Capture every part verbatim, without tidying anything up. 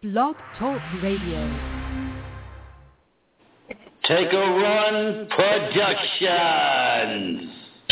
Blog Talk Radio. Take a Run Productions.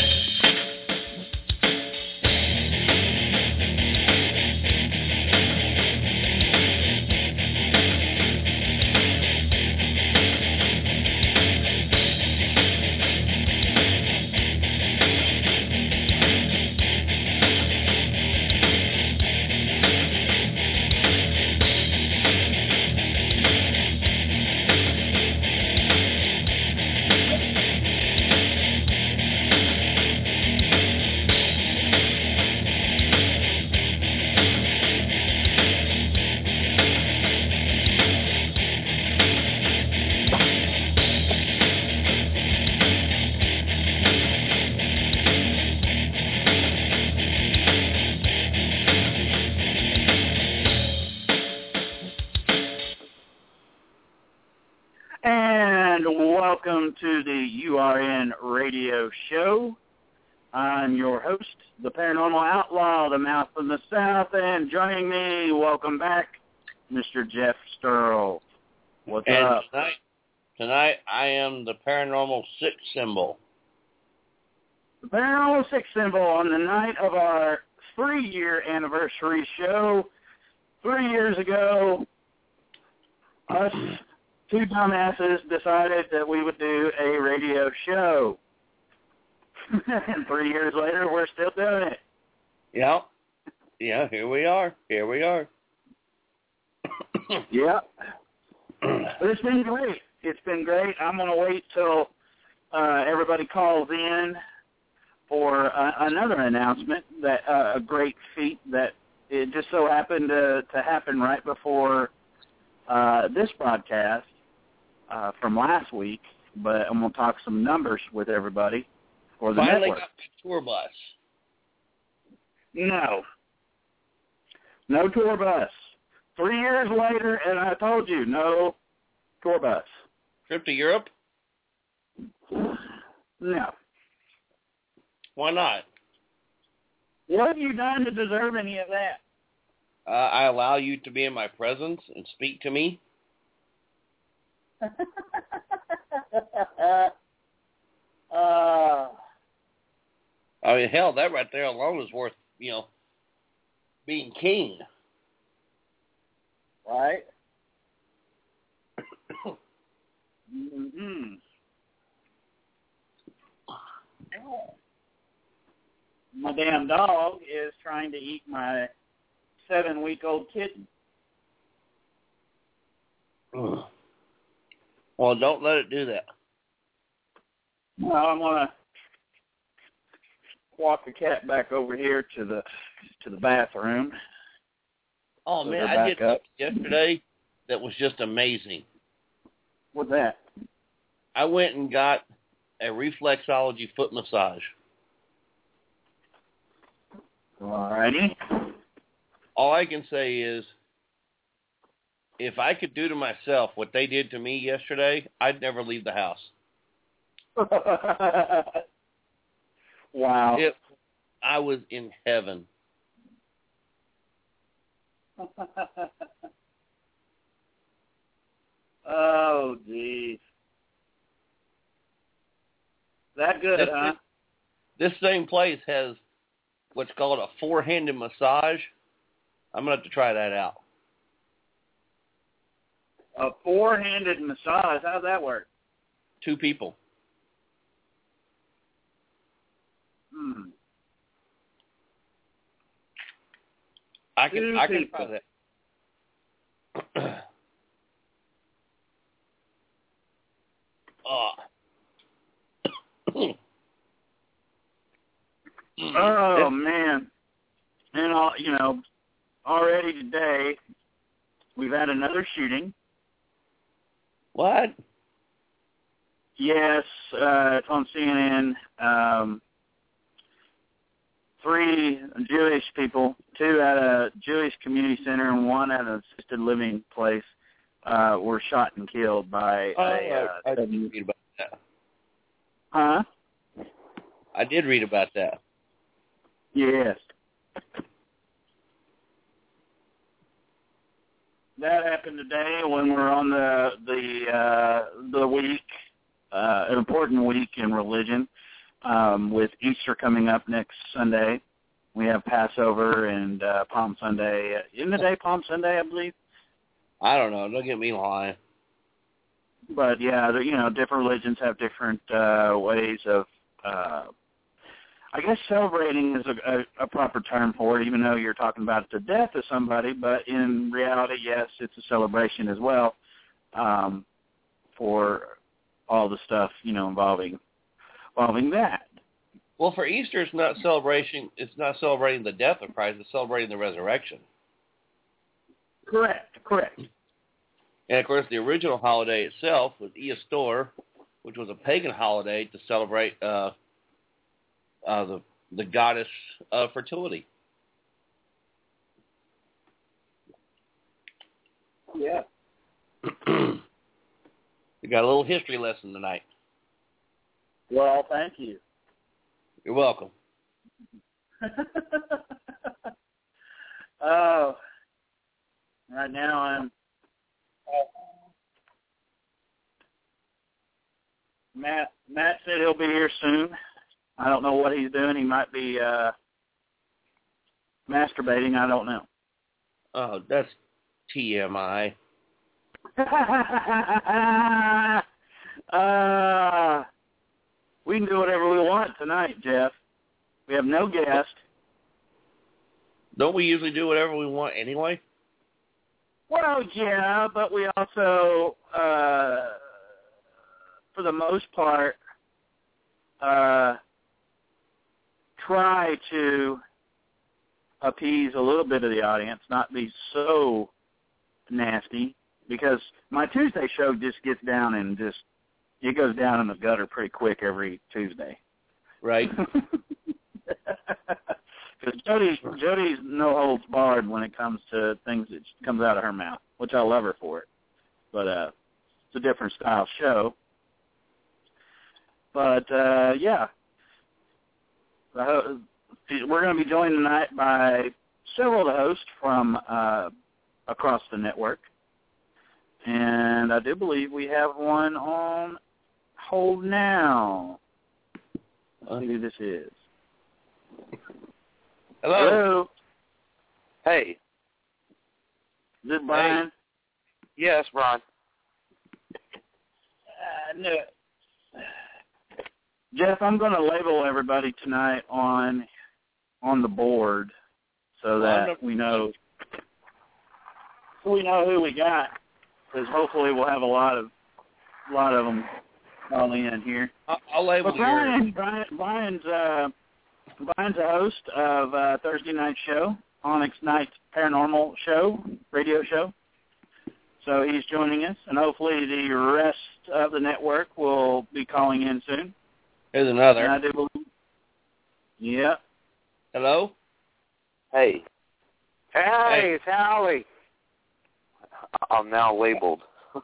Welcome to the U R N Radio Show. I'm your host, the Paranormal Outlaw, the Mouth from the South, and joining me, welcome back, Mister Jeff Sterl. What's and up? Tonight, tonight, I am the Paranormal Six Symbol. The Paranormal Six Symbol on the night of our three-year anniversary show. Three years ago, us two dumbasses decided that we would do a radio show. And three years later, we're still doing it. Yeah. Yeah, here we are. Here we are. Yeah. But it's been great. It's been great. I'm going to wait till uh, everybody calls in for uh, another announcement, that uh, a great feat that it just so happened to, to happen right before uh, this broadcast. Uh, from last week, but I'm going to talk some numbers with everybody for the Finally network. got the tour bus. No. No tour bus. Three years later, and I told you, no tour bus. Trip to Europe? No. Why not? What have you done to deserve any of that? Uh, I allow you to be in my presence and speak to me. uh, I mean, hell, that right there alone is worth, you know, being king. Right? mm-hmm. My damn dog is trying to eat my seven-week-old kitten. Ugh. Well, don't let it do that. Well, I'm gonna walk the cat back over here to the to the bathroom. Oh Put man, her I did back up. something yesterday that was just amazing. What's that? I went and got a reflexology foot massage. Alrighty. All I can say is, if I could do to myself what they did to me yesterday, I'd never leave the house. Wow. It, I was in heaven. Oh, geez. That good, this, huh? This same place has what's called a four-handed massage. I'm going to have to try that out. A four-handed massage. How's that work? Two people. Hmm. I can Two I can people. try that. oh. Oh, man. And, all, you know, already today, we've had another shooting. What? Yes, uh, it's on C N N. Um, three Jewish people, two at a Jewish community center and one at an assisted living place, uh, were shot and killed by Oh, a... Uh, I, I did read about that. Huh? I did read about that. Yes. that happened today when we're on the the uh, the week, uh, an important week in religion, um, with Easter coming up next Sunday. We have Passover and uh, Palm Sunday. Isn't the day Palm Sunday, I believe? I don't know. Don't get me lying. But yeah, you know, different religions have different uh, ways of, uh, I guess celebrating is a, a, a proper term for it, even though you're talking about the death of somebody. But in reality, yes, it's a celebration as well, um, for all the stuff, you know, involving involving that. Well, for Easter, it's not celebration. It's not celebrating the death of Christ. It's celebrating the resurrection. Correct. Correct. And, of course, the original holiday itself was Easter, which was a pagan holiday to celebrate uh, uh, the the goddess of fertility. Yeah. We got a little history lesson tonight. Well, thank you. You're welcome. Oh, right now I'm Matt. Matt said he'll be here soon. I don't know what he's doing. He might be uh, masturbating. I don't know. Oh, that's T M I. uh, we can do whatever we want tonight, Jeff. We have no guest. Don't we usually do whatever we want anyway? Well, yeah, but we also, uh, for the most part, uh, try to appease a little bit of the audience, not be so nasty, because my Tuesday show just gets down and just, it goes down in the gutter pretty quick every Tuesday. Right. Because Jody, Jody's no holds barred when it comes to things that comes out of her mouth, which I love her for it. But uh, it's a different style show. But, uh, yeah. Uh, we're going to be joined tonight by several of the hosts from uh, across the network. And I do believe we have one on hold now. Let's see who this is. Hello. Hello. Hey. Is this Brian? Hey. Yes, Brian. Uh, no. Jeff, I'm going to label everybody tonight on on the board so that we know so we know who we got, because hopefully we'll have a lot of a lot of them calling in here. I'll, I'll label but Brian, your... Brian, Brian's uh, Brian's a host of uh, Thursday night show, Onyx Night Paranormal Show, radio show. So he's joining us, and hopefully the rest of the network will be calling in soon. Here's another. And I do believe. Yeah. Hello? Hey. Hey, Hey. it's Howie. I'm now labeled.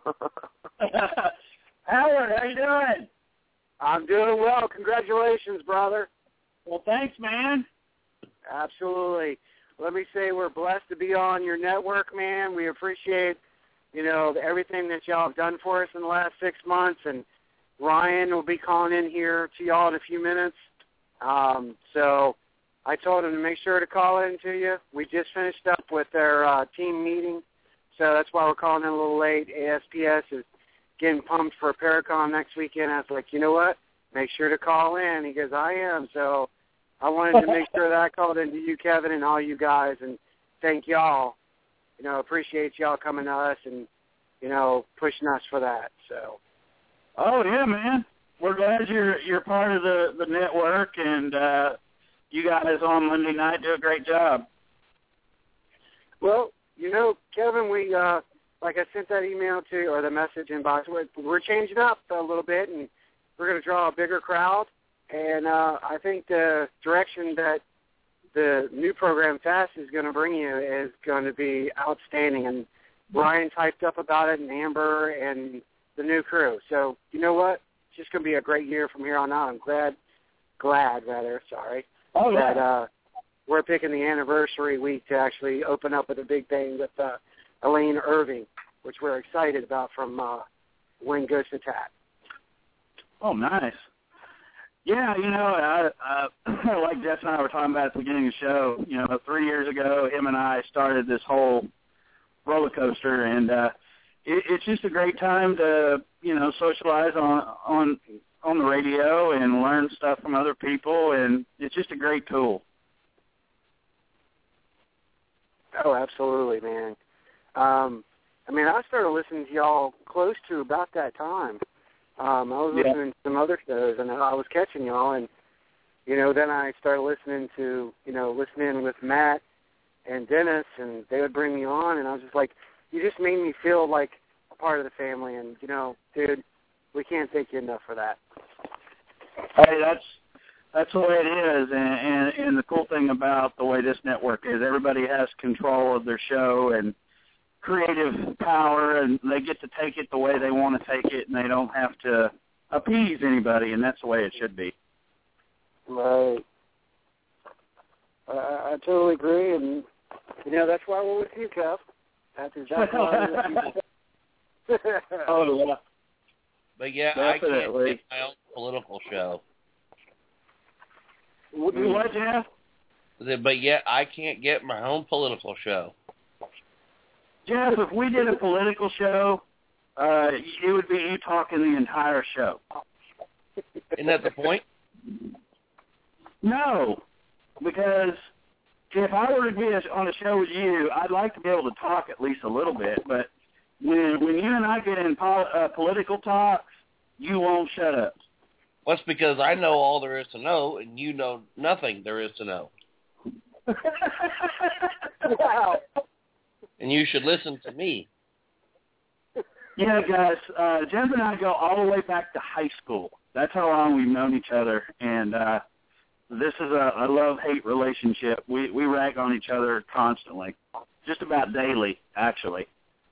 Howard, how you doing? I'm doing well. Congratulations, brother. Well, thanks, man. Absolutely. Let me say we're blessed to be on your network, man. We appreciate, you know, everything that y'all have done for us in the last six months. And Ryan will be calling in here to y'all in a few minutes. Um, so I told him to make sure to call in to you. We just finished up with their uh, team meeting, so that's why we're calling in a little late. A S P S is getting pumped for Paracon next weekend. I was like, you know what? Make sure to call in. He goes, I am. So I wanted to make sure that I called in to you, Kevin, and all you guys, and thank y'all. You know, appreciate y'all coming to us and, you know, pushing us for that. So. Oh yeah, man. We're glad you're you're part of the, the network, and uh, you guys on Monday night do a great job. Well, you know, Kevin, we uh, like I sent that email to you, or the message inbox. We're, we're changing up a little bit, and we're going to draw a bigger crowd. And uh, I think the direction that the new program Fast is going to bring you is going to be outstanding. And Brian typed up about it, and Amber, and the new crew. So you know what? It's just going to be a great year from here on out. I'm glad, glad rather, sorry, oh, that yeah. uh, we're picking the anniversary week to actually open up with a big thing with uh, Elaine Irving, which we're excited about from uh, When Ghosts Attack. Oh, nice. Yeah, you know, I, I, like Jeff and I were talking about at the beginning of the show, you know, three years ago, him and I started this whole roller coaster, and uh, it, it's just a great time to, you know, socialize on, on on the radio and learn stuff from other people, and it's just a great tool. Oh, absolutely, man. Um, I mean, I started listening to y'all close to about that time. Um, I was yeah. listening to some other shows, and I was catching y'all, and, you know, then I started listening to, you know, listening with Matt and Dennis, and they would bring me on, and I was just like, you just made me feel like a part of the family, and, you know, dude, we can't thank you enough for that. Hey, that's that's the way it is, and, and, and the cool thing about the way this network is, everybody has control of their show and creative power, and they get to take it the way they want to take it, and they don't have to appease anybody, and that's the way it should be. Right. I, I totally agree, and, you know, that's why we're with you, Kev. That's exactly why we're with you. Oh, yeah. But, yeah, Definitely. I can't get my own political show. What, what, Jeff? But, yet, I can't get my own political show. Jeff, if we did a political show, uh, it would be you talking the entire show. Isn't that the point? No, because if I were to be on a show with you, I'd like to be able to talk at least a little bit, but when when you and I get in pol- uh, political talk, you won't shut up. Well, that's because I know all there is to know, and you know nothing there is to know. Wow. And you should listen to me. Yeah, guys, uh, Jeff and I go all the way back to high school. That's how long we've known each other, and uh, this is a, a love-hate relationship. We we rag on each other constantly, just about daily, actually.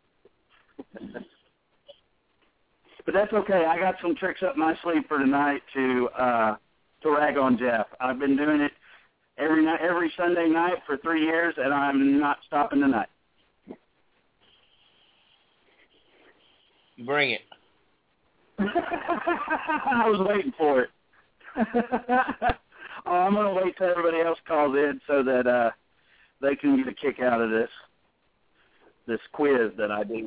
But that's okay. I got some tricks up my sleeve for tonight to uh, to rag on Jeff. I've been doing it every night, every Sunday night for three years, and I'm not stopping tonight. Bring it. I was waiting for it. Oh, I'm going to wait till everybody else calls in so that uh, they can get a kick out of this this quiz that I do.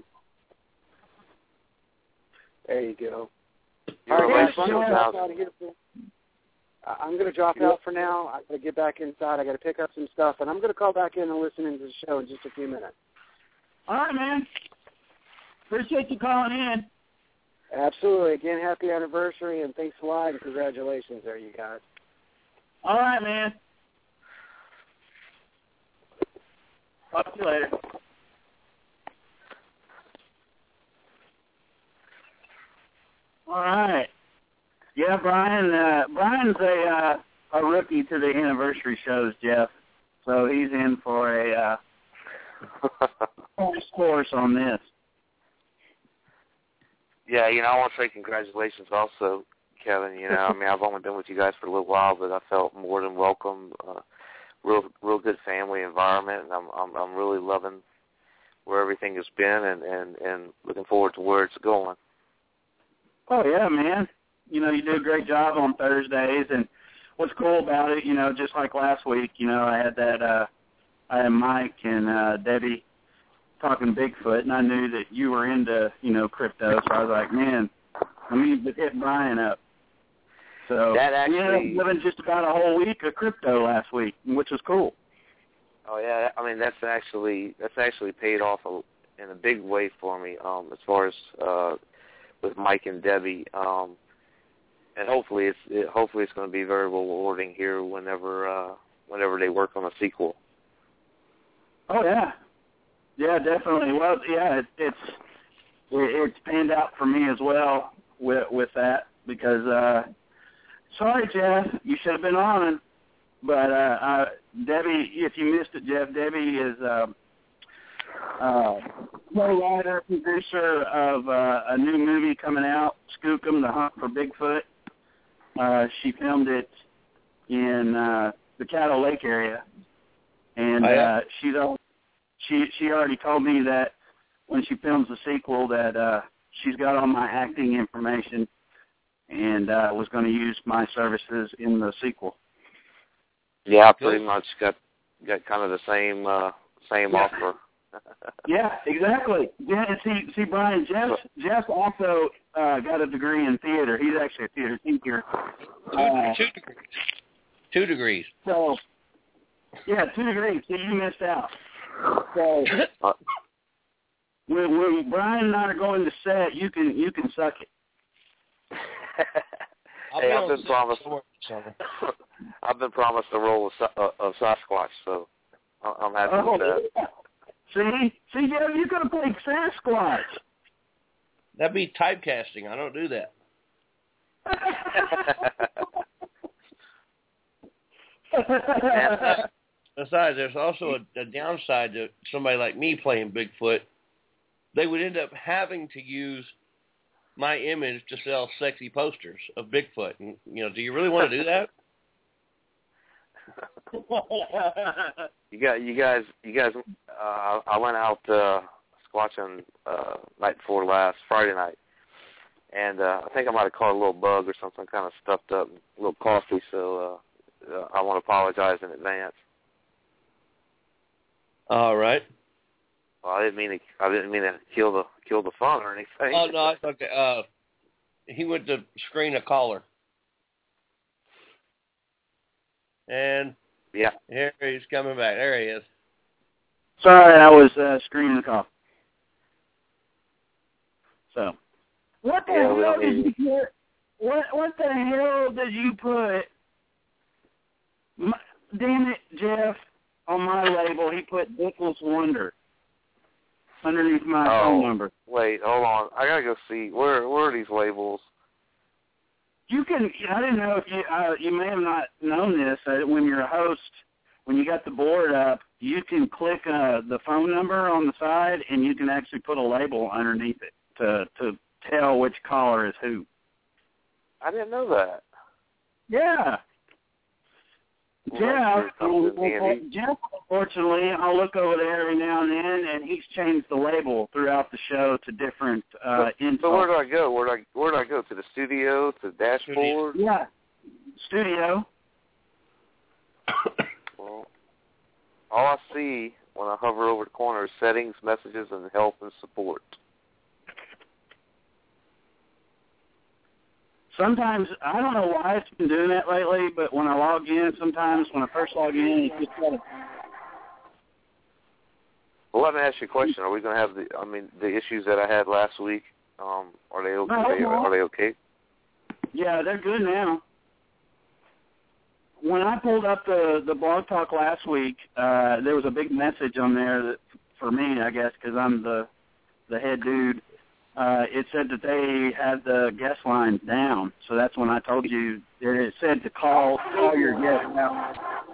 There you go. You're All right, a guys, legend, I'm Al. gonna get- I'm going to drop out for now. I got to get back inside. I got to pick up some stuff, and I'm going to call back in and listen into the show in just a few minutes. All right, man. Appreciate you calling in. Absolutely. Again, happy anniversary, and thanks a lot, and congratulations there, you guys. All right, man. Talk to you later. All right. Yeah, Brian. Uh, Brian's a uh, a rookie to the anniversary shows, Jeff. So he's in for a uh, course on this. Yeah, you know, I want to say congratulations also, Kevin. You know, I mean, I've only been with you guys for a little while, but I felt more than welcome. Uh, real, real good family environment, and I'm, I'm, I'm really loving where everything has been, and, and, and looking forward to where it's going. Oh yeah, man. You know, you do a great job on Thursdays, and what's cool about it, you know, just like last week, you know, I had that, uh, I had Mike and uh, Debbie talking Bigfoot, and I knew that you were into, you know, crypto, so I was like, man, let me hit Brian up. So, That actually, yeah, living just about a whole week of crypto last week, which was cool. Oh yeah, I mean that's actually that's actually paid off a, in a big way for me, um, as far as uh, with Mike and Debbie, um, and hopefully it's it, hopefully it's going to be very rewarding here whenever uh, whenever they work on a sequel. Oh yeah. Yeah, definitely. Well, yeah, it, it's it, it's panned out for me as well with with that because uh, sorry, Jeff, you should have been on. But uh, uh, Debbie, if you missed it, Jeff, Debbie is uh, uh, co-writer, producer of uh, a new movie coming out, Skookum: The Hunt for Bigfoot. Uh, she filmed it in uh, the Caddo Lake area, and oh, yeah? uh, she's all. She she already told me that when she films the sequel that uh, she's got all my acting information and uh, was going to use my services in the sequel. Yeah, I pretty much got got kind of the same uh, same yeah. offer. Yeah, exactly. Yeah, and see, see, Brian, Jeff, Jeff also uh, got a degree in theater. He's actually a theater teacher. Uh, two degrees. Two degrees. So, yeah, two degrees. See, you missed out. So, when, when Brian and I are going to set, you can you can suck it. Hey, I've been promised. I've been promised a role of, uh, of Sasquatch, so I'm happy oh, with that. Yeah. See, see, Jeff, you could have played Sasquatch. That'd be typecasting. I don't do that. and, besides, there's also a, a downside to somebody like me playing Bigfoot. They would end up having to use my image to sell sexy posters of Bigfoot. And, you know, do you really want to do that? you got, you guys, you guys. Uh, I went out uh, squatching uh, night before last, Friday night, and uh, I think I might have caught a little bug or something, kind of stuffed up, a little coffee. So uh, uh, I want to apologize in advance. All right. Well, I didn't mean to. I didn't mean to kill the kill the fun or anything. Oh no, it's okay. Uh, he went to screen a caller, and yeah, here he's coming back. There he is. Sorry, I was uh, screening the call. So, what the yeah, hell did you put? What what the hell did you put? My, damn it, Jeff! On my label, he put Dickless Wonder underneath my oh, phone number. Wait, hold on. I gotta go see where where are these labels? You can. I didn't know if you. Uh, you may have not known this. Uh, when you're a host, when you got the board up, you can click uh, the phone number on the side, and you can actually put a label underneath it to to tell which caller is who. I didn't know that. Yeah. Jeff, um, Jeff, unfortunately, I'll look over there every now and then, and he's changed the label throughout the show to different uh, info. So where do I go? Where do I where do I go? To the studio? To the dashboard? Yeah, studio. Well, all I see when I hover over the corner is settings, messages, and help and support. Sometimes, I don't know why it's been doing that lately, but when I log in, sometimes when I first log in, it's just got to... Well, let me ask you a question. Are we going to have the, I mean, the issues that I had last week, um, are they okay? No, no. Are they okay? Yeah, they're good now. When I pulled up the, the blog talk last week, uh, there was a big message on there that, for me, I guess, because I'm the, the head dude. Uh, it said that they had the guest lines down, so that's when I told you that it said to call call your guest now.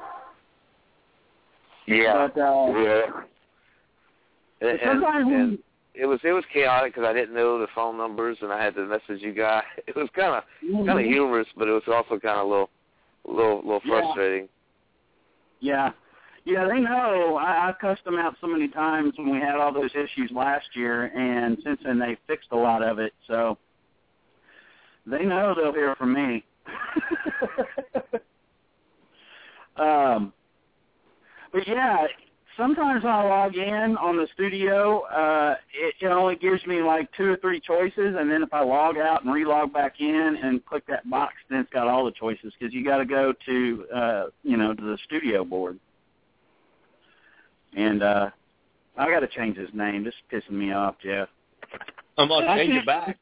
Yeah, but, uh, yeah. And, and, and it was it was chaotic because I didn't know the phone numbers, and I had to message you guys. It was kind of mm-hmm. kind of humorous, but it was also kind of a little little little frustrating. Yeah. Yeah, they know. I, I've cussed them out so many times when we had all those issues last year, and since then they fixed a lot of it. So they know they'll hear from me. um, but yeah, sometimes I log in on the studio. Uh, it, it only gives me like two or three choices, and then if I log out and relog back in and click that box, then it's got all the choices because you got to go to uh, you know to the studio board. And uh, I got to change his name. This is pissing me off, Jeff. I'm going to change it back.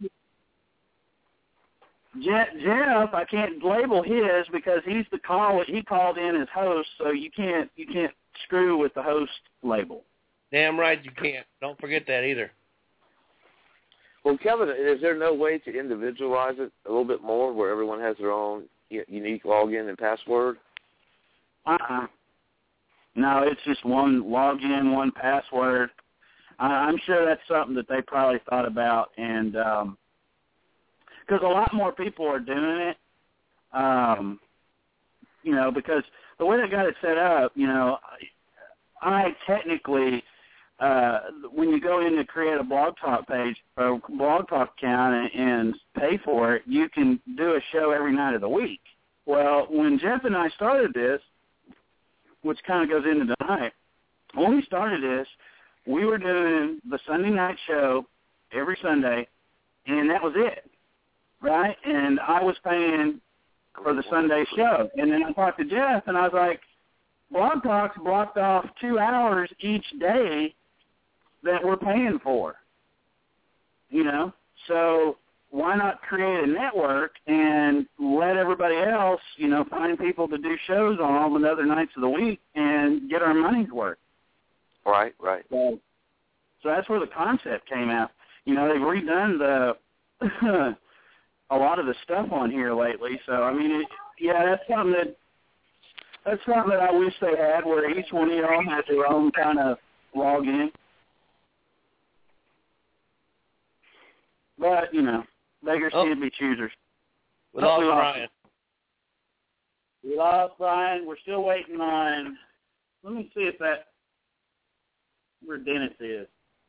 Jeff, Jeff, I can't label his because he's the call. He called in as host, so you can't you can't screw with the host label. Damn right you can't. Don't forget that either. Well, Kevin, is there no way to individualize it a little bit more, where everyone has their own unique login and password? Uh-uh. No, it's just one login, one password. I, I'm sure that's something that they probably thought about, and um, because a lot more people are doing it, um, you know, because the way they got it set up, you know, I technically uh, when you go in to create a Blog Talk page or Blog Talk account and, and pay for it, you can do a show every night of the week. Well, when Jeff and I started this, which kind of goes into tonight, when we started this, we were doing the Sunday night show every Sunday, and that was it, right? And I was paying for the Sunday show. And then I talked to Jeff, and I was like, Blog Talk's blocked off two hours each day that we're paying for, you know? So why not create a network and let everybody else, you know, find people to do shows on all the other nights of the week and get our money's worth? Right, right. So, so that's where the concept came out. You know, they've redone the a lot of the stuff on here lately. So, I mean, it, yeah, that's something that that's something that I wish they had, where each one of y'all had their own kind of login. But, you know, beggars oh. can't be choosers. We lost Brian. We lost Brian. We're still waiting on, let me see if that, where Dennis is.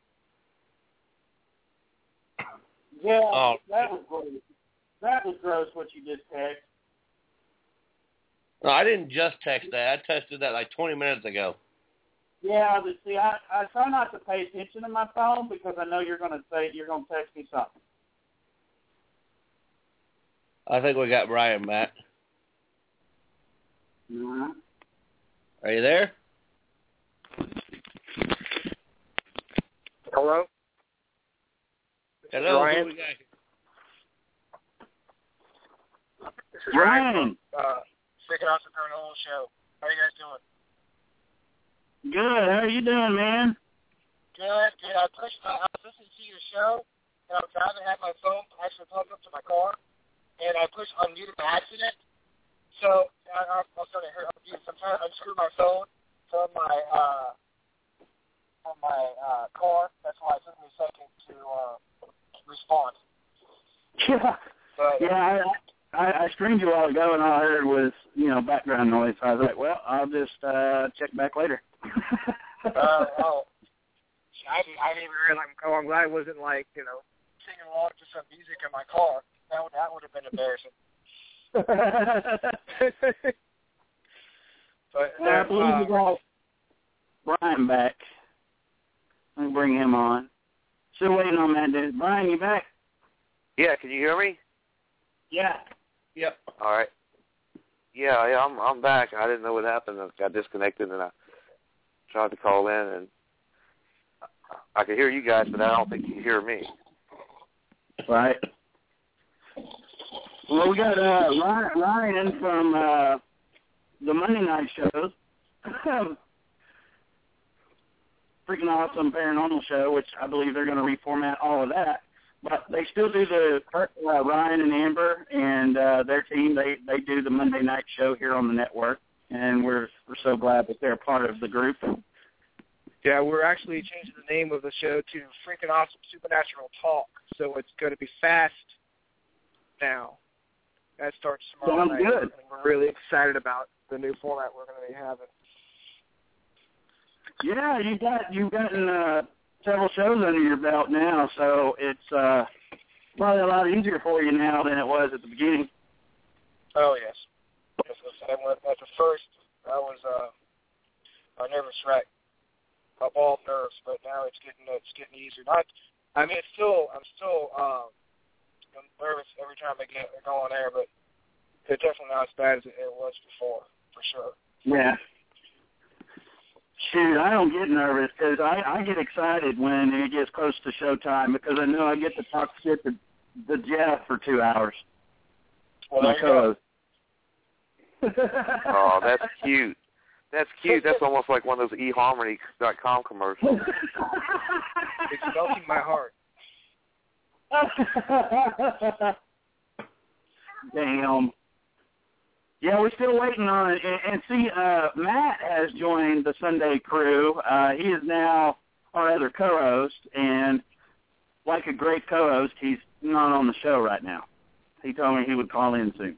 Yeah, oh. that was gross. That was gross what you just texted. No, I didn't just text that. I texted that like twenty minutes ago. Yeah, but see, I, I try not to pay attention to my phone because I know you're going to say you're going to text me something. I think we got Brian back. Mm-hmm. Are you there? Hello? Hello, Brian? who we got here? This is Brian. Ryan from uh, Second House of Paranormal Show. How are you guys doing? Good. How are you doing, man? Good. Good. I pushed. I was listening to your show, and I was driving and had my phone actually plugged up to my car, and I pushed unmuted by accident. So I, I was starting to hear unmute. So I'm trying to unscrew my phone from my uh, from my uh, car. That's why it took me a second to uh, respond. Yeah. But, yeah. I, I, I streamed you a while ago, and all I heard was, you know, background noise. So I was like, well, I'll just uh, check back later. uh, oh, I didn't, I didn't even realize. Oh, I'm glad it wasn't like, you know, singing along to some music in my car. That would that would have been embarrassing. But well, I believe we got Brian back. Let me bring him on. Still waiting on that dude. Brian, you back? Yeah, can you hear me? Yeah. Yep. All right. Yeah, yeah, I'm I'm back. I didn't know what happened. I got disconnected, and I tried to call in, and I could hear you guys, but I don't think you hear me. Right. Well, we got uh, Ryan, Ryan from uh, the Monday night shows. Freaking Awesome Paranormal Show, which I believe they're going to reformat all of that. But they still do the, uh, Ryan and Amber and uh, their team, they, they do the Monday night show here on the network, and we're we're so glad that they're part of the group. yeah, we're actually changing the name of the show to Freaking Awesome Supernatural Talk, so it's going to be fast now. That starts tomorrow Sounds night. good. And we're really excited about the new format we're going to be having. Yeah, you got you've gotten uh, several shows under your belt now, so it's uh, probably a lot easier for you now than it was at the beginning. Oh yes, yes. yes. At the first, I was uh, a nervous wreck, a ball of nerves, but now it's getting it's getting easier. Not, I mean, it's still I'm still um, I'm nervous every time I get go on air, but it's definitely not as bad as it was before, for sure. Yeah. Shoot, I don't get nervous because I, I get excited when it gets close to showtime because I know I get to talk shit to, to Jeff for two hours. Well, my co-host. Oh, that's cute. That's cute. That's almost like one of those e harmony dot com commercials. It's melting my heart. Damn. Yeah, we're still waiting on it. And, and see, uh, Matt has joined the Sunday crew. Uh, he is now our other co-host, and like a great co-host, he's not on the show right now. He told me he would call in soon.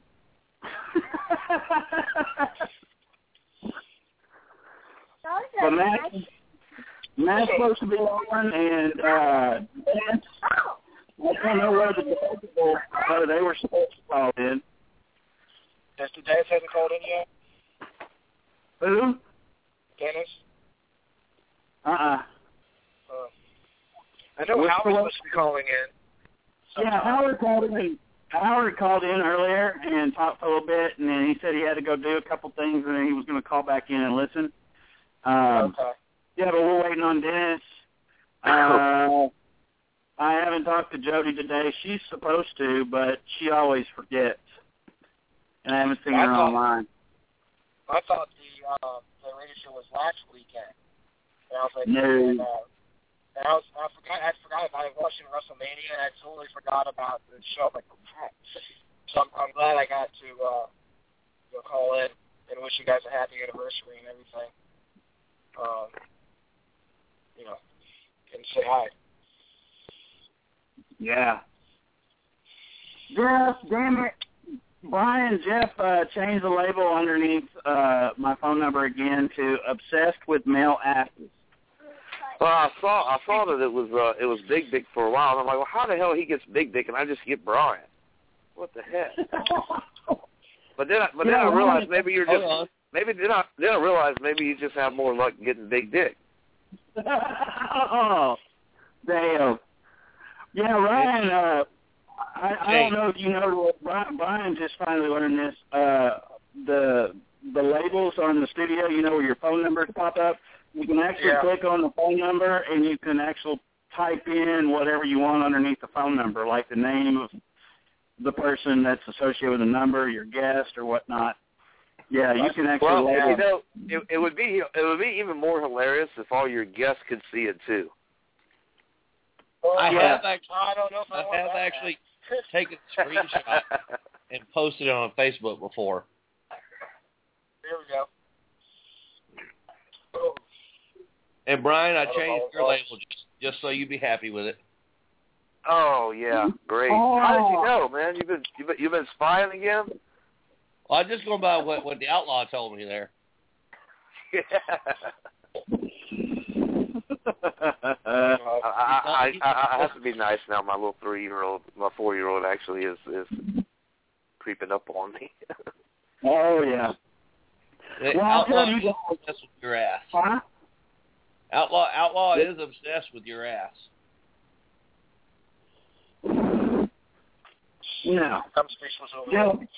But Matt, Matt's supposed to be on, and uh, Dennis, I don't know where the whether they were supposed to call in. Does the Dennis hasn't called in yet? Who? Dennis? Uh-uh. Uh, I know What's Howard's the- supposed to be calling in. Yeah, sometime. Howard called in. Howard called in earlier and talked a little bit, and then he said he had to go do a couple things, and then he was going to call back in and listen. Um, Okay. Yeah, but we're waiting on Dennis. Uh, I haven't talked to Jody today. She's supposed to, but she always forgets. And I haven't seen I her thought- online. I thought the uh, the radio show was last weekend. And I was like, No. and, uh, and I was I forgot I forgot about it. Watching WrestleMania, and I totally forgot about the show. I'm like, crap. So I'm, I'm glad I got to uh, you know, call in and wish you guys a happy anniversary and everything. Um, you know, and say hi. Yeah. Jeff, damn it. Brian, Jeff uh, changed the label underneath uh, my phone number again to obsessed with male asses. Well, I saw I saw that it was uh, it was Big Dick for a while, and I'm like, well, how the hell he gets Big Dick and I just get Brian? What the heck? But then I, but then Yeah, I realized maybe you're Hold just on. maybe then I then I realized maybe you just have more luck getting Big Dick. Oh, damn. Yeah, Ryan, uh, I, I don't know if you know, Brian, Brian just finally learned this. Uh, the the labels on the studio, you know, where your phone numbers pop up, you can actually Yeah. click on the phone number and you can actually type in whatever you want underneath the phone number, like the name of the person that's associated with the number, your guest or whatnot. Yeah, you can actually Well, label. you know, it, it would be it would be even more hilarious if all your guests could see it too. Well, I Yeah. have actually, I don't know if I, I want have that. actually taken a screenshot and posted it on Facebook before. There we go. Oh, And Brian, I I don't changed know. your label just, just so you'd be happy with it. Oh yeah, great. Oh. How did you know, man? You've been you've been, you've been spying again? Well, I'm just going by what, what the outlaw told me there. I, I, I, I have to be nice now. My little three-year-old, my four-year-old actually is is creeping up on me. Oh, yeah. The Well, I'll outlaw tell you is obsessed with your ass. Huh? Outlaw, outlaw is obsessed with your ass. No. I'm speechless over Yeah. here.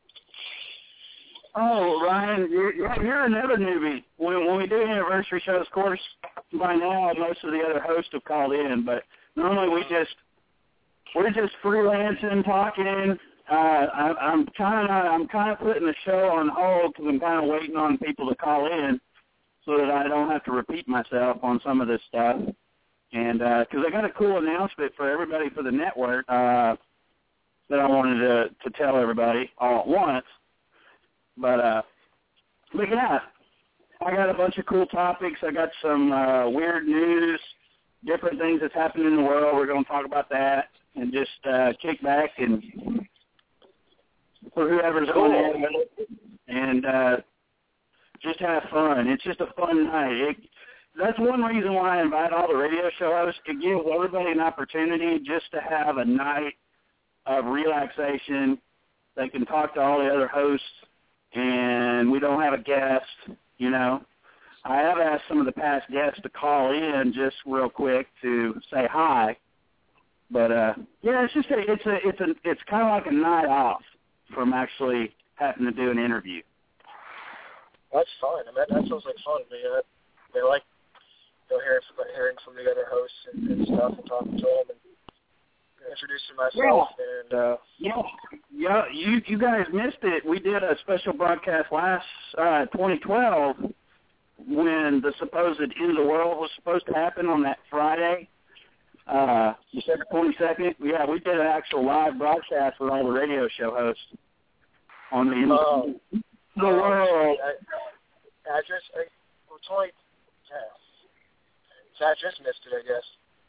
Oh, Ryan, you're, you're you're another newbie. When, when we do anniversary shows, of course, by now most of the other hosts have called in, but normally we just we're just freelancing, talking. Uh, I, I'm kind of I'm kind of putting the show on hold because I'm kind of waiting on people to call in so that I don't have to repeat myself on some of this stuff. And because uh, I got a cool announcement for everybody for the network uh, that I wanted to to tell everybody all at once. But, uh, look at that. I got a bunch of cool topics. I got some uh, weird news, different things that's happening in the world. We're going to talk about that and just uh, kick back and for whoever's going in with it and uh, just have fun. It's just a fun night. It, that's one reason why I invite all the radio show hosts. It gives everybody an opportunity just to have a night of relaxation. They can talk to all the other hosts. And we don't have a guest, you know. I have asked some of the past guests to call in just real quick to say hi. But uh, yeah, it's just a, it's a it's a it's kind of like a night off from actually having to do an interview. That's fine. I mean, that sounds like fun. I mean, I, I like you know, hearing, from, hearing from the other hosts and, and stuff and talking to them and introducing myself. Yeah. And uh, Yeah, yeah. You you guys missed it. We did a special broadcast last uh, twenty twelve when the supposed end of the world was supposed to happen on that Friday, uh, December twenty-second. Yeah, we did an actual live broadcast with all the radio show hosts on the end Oh. of the world. I, I just, I, we're twenty, yeah. So I just missed it, I guess.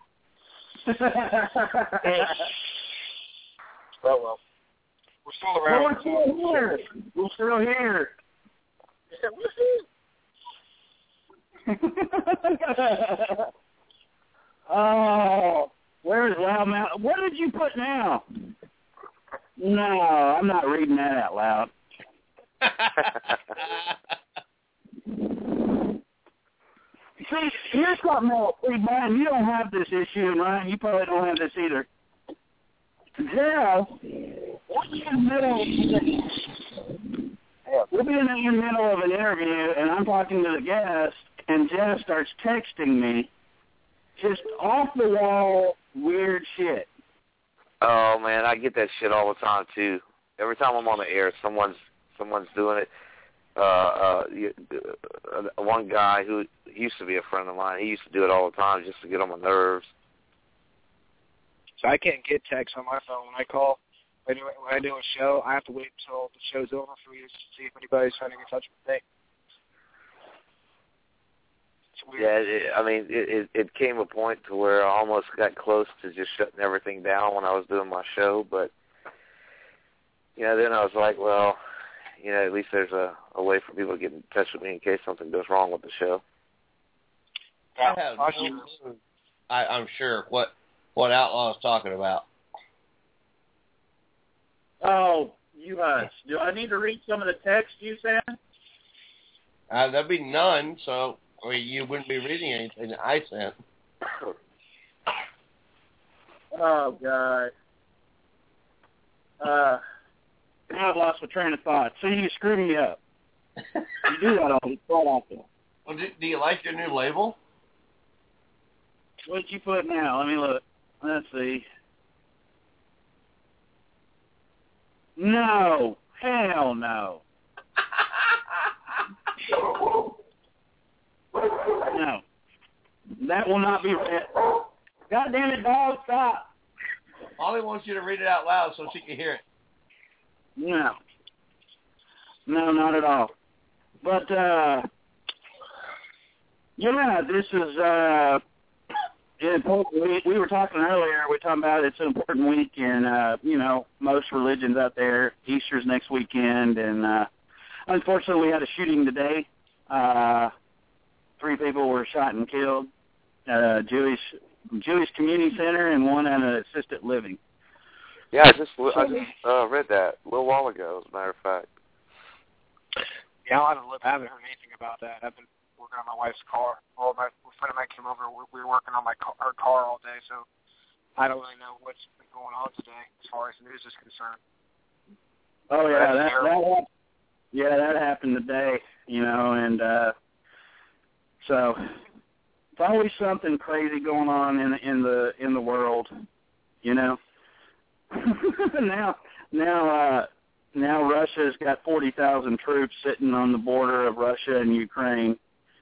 Oh, well. We're still Well, around. we're still here. We're still here. Yeah, woohoo. Oh, where's Loudmouth? What did you put now? No, I'm not reading that out loud. See, here's something else. See, Brian, you don't have this issue, and Ryan, you probably don't have this either. Jeff, we'll be in the middle, we'll be in the middle of an interview, and I'm talking to the guest, and Jeff starts texting me just off-the-wall weird shit. Oh, man, I get that shit all the time, too. Every time I'm on the air, someone's someone's doing it. Uh, uh, you, uh, one guy who used to be a friend of mine, he used to do it all the time just to get on my nerves. So I can't get texts on my phone when I call. When I do a show, I have to wait until the show's over for me to see if anybody's trying to get in touch with me. Yeah, it, I mean, it, it it came a point to where I almost got close to just shutting everything down when I was doing my show, but, you know, then I was like, well, you know, at least there's a, a way for people to get in touch with me in case something goes wrong with the show. I have no clue, I, I'm sure, what, what Outlaw is talking about. Oh, you guys, do I need to read some of the text you sent? Uh, there'd be none, so I mean, you wouldn't be reading anything that I sent. Oh, God. Uh, now I've lost my train of thought. So you screw me up. You do that all quite often. Well, do, do you like your new label? What did you put now? Let me look. Let's see. No. Hell no. No. That will not be read. God damn it, dog, stop. Holly wants you to read it out loud so she can hear it. No. No, not at all. But, uh, yeah, this is, uh, we, we were talking earlier, we were talking about it's an important week in, uh, you know, most religions out there. Easter's next weekend, and, uh, unfortunately we had a shooting today. Uh, three people were shot and killed. Uh, Jewish Jewish Community Center and one at an assisted living. Yeah, I just I just uh, read that a little while ago, as a matter of fact. Yeah, I haven't, I haven't heard anything about that. I've been working on my wife's car. Well, my a friend of mine came over. We were working on my car, our car all day, so I don't really know what's been going on today as far as the news is concerned. Oh yeah, that, that happened. Yeah, that happened today. You know, and uh, so it's always something crazy going on in in the in the world. You know. now, now, uh, now Russia's got forty thousand troops sitting on the border of Russia and Ukraine.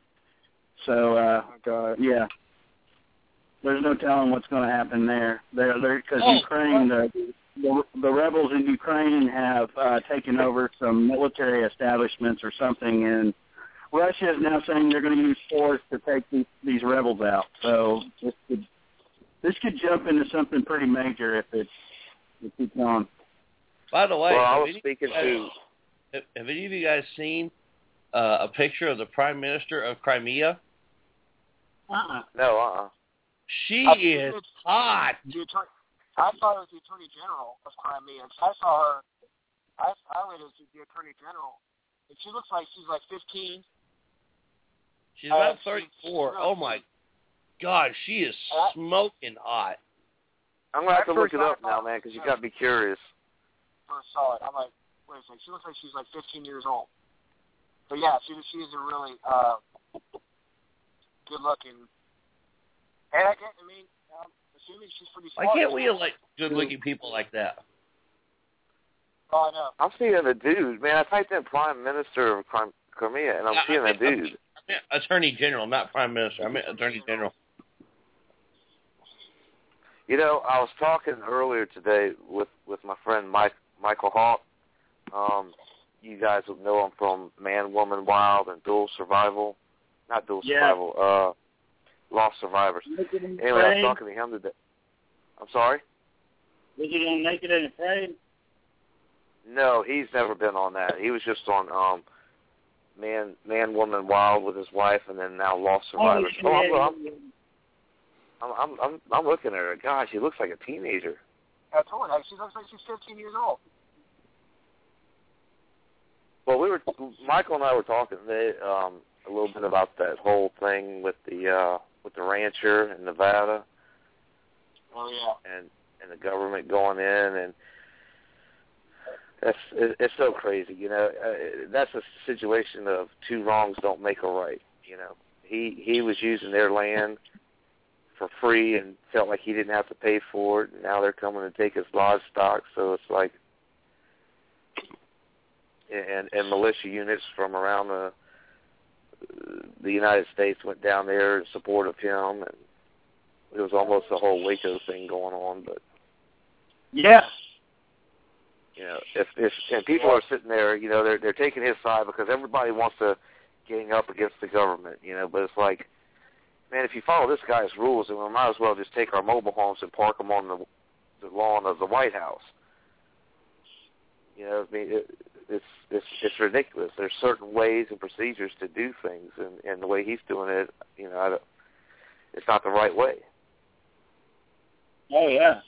So, uh, oh, God. yeah, there's no telling what's going to happen there. They're they're because oh, Ukraine, the, the the rebels in Ukraine have uh, taken over some military establishments or something, and Russia is now saying they're going to use force to take these, these rebels out. So this could this could jump into something pretty major if it's if it's on. By the way, well, I have, was any speaking guys, to... have, have any of you guys seen uh, a picture of the Prime Minister of Crimea? Uh-uh. No, uh-uh. She I is hot. The attorney, I thought it was the Attorney General of Crimea. I saw her. I, I read it as the Attorney General. And she looks like she's like fifteen. She's about thirty-four. Oh, my God. She is smoking hot. I'm going to have to look it up now, man, because you got to be curious. First saw it. I'm like, wait a second. She looks like she's like fifteen years old. But, yeah, she, she is a really uh, good-looking. And I, get, I mean, I'm assuming she's pretty smart. Why can't we elect good-looking people like that? Oh, I know. I'm seeing a dude. Man, I typed in Prime Minister of Crim- Crimea, and I'm I, seeing I a meant, dude. I meant Attorney General, not Prime Minister. I meant Attorney General. You know, I was talking earlier today with, with my friend Mike Michael Hawk. Um, you guys would know him from Man, Woman, Wild and Dual Survival. Not Dual Yeah. Survival, uh, Lost Survivors. Anyway, I was talking to him today. I'm sorry? Was he on Naked and Afraid? No, he's never been on that. He was just on um, man, man, woman, wild with his wife, and then now lost survivors. Oh, oh I'm, I'm, I'm, I'm, I'm looking at her. Gosh, she looks like a teenager. I told her, she looks like she's fifteen years old. Well, we were, Michael and I were talking they, um, a little bit about that whole thing with the uh, with the rancher in Nevada. Oh yeah. And and the government going in, and that's it, it's so crazy, you know. Uh, that's a situation of two wrongs don't make a right. You know, he he was using their land for free and felt like he didn't have to pay for it, and now they're coming to take his livestock. So it's like, and and militia units from around the the United States went down there in support of him, and it was almost a whole Waco thing going on. But yeah, you know, if if and people are sitting there, you know, they're they're taking his side because everybody wants to gang up against the government, you know. But it's like, man, if you follow this guy's rules, then we might as well just take our mobile homes and park them on the, the lawn of the White House. You know, I mean, it, it's it's it's ridiculous. There's certain ways and procedures to do things, and, and the way he's doing it, you know, I don't, it's not the right way. Oh yeah,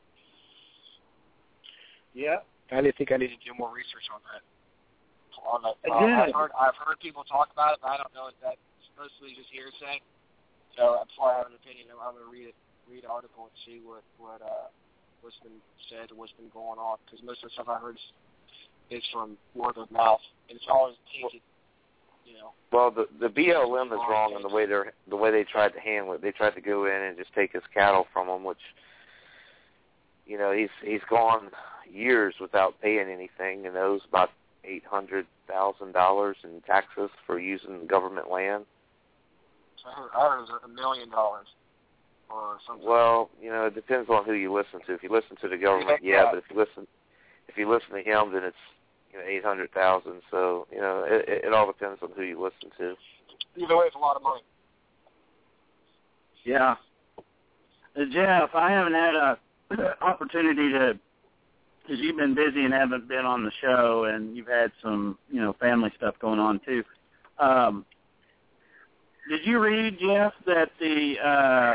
yeah. I didn't think I needed to do more research on that. On that, uh, yeah. I've heard I've heard people talk about it, but I don't know if that's mostly just hearsay. So before I have an opinion, I'm going to read it, read the article and see what what uh, what's been said and what's been going on. Because most of the stuff I heard is, is from word of mouth, and it's always tainted. You know. Well, the the B L M is wrong in the way they're the way they tried to handle it. They tried to go in and just take his cattle from him, which, you know, he's he's gone years without paying anything, and owes about eight hundred thousand dollars in taxes for using government land. I heard, I heard it was a million dollars or something. Well, you know, it depends on who you listen to. If you listen to the government, yeah, but if you listen, if you listen to him, then it's, you know, eight hundred thousand. So, you know, it, it all depends on who you listen to. Either way, it's a lot of money. Yeah, uh, Jeff, I haven't had a opportunity to, because you've been busy and haven't been on the show, and you've had some, you know, family stuff going on too. Um, Did you read, Jeff, that the uh,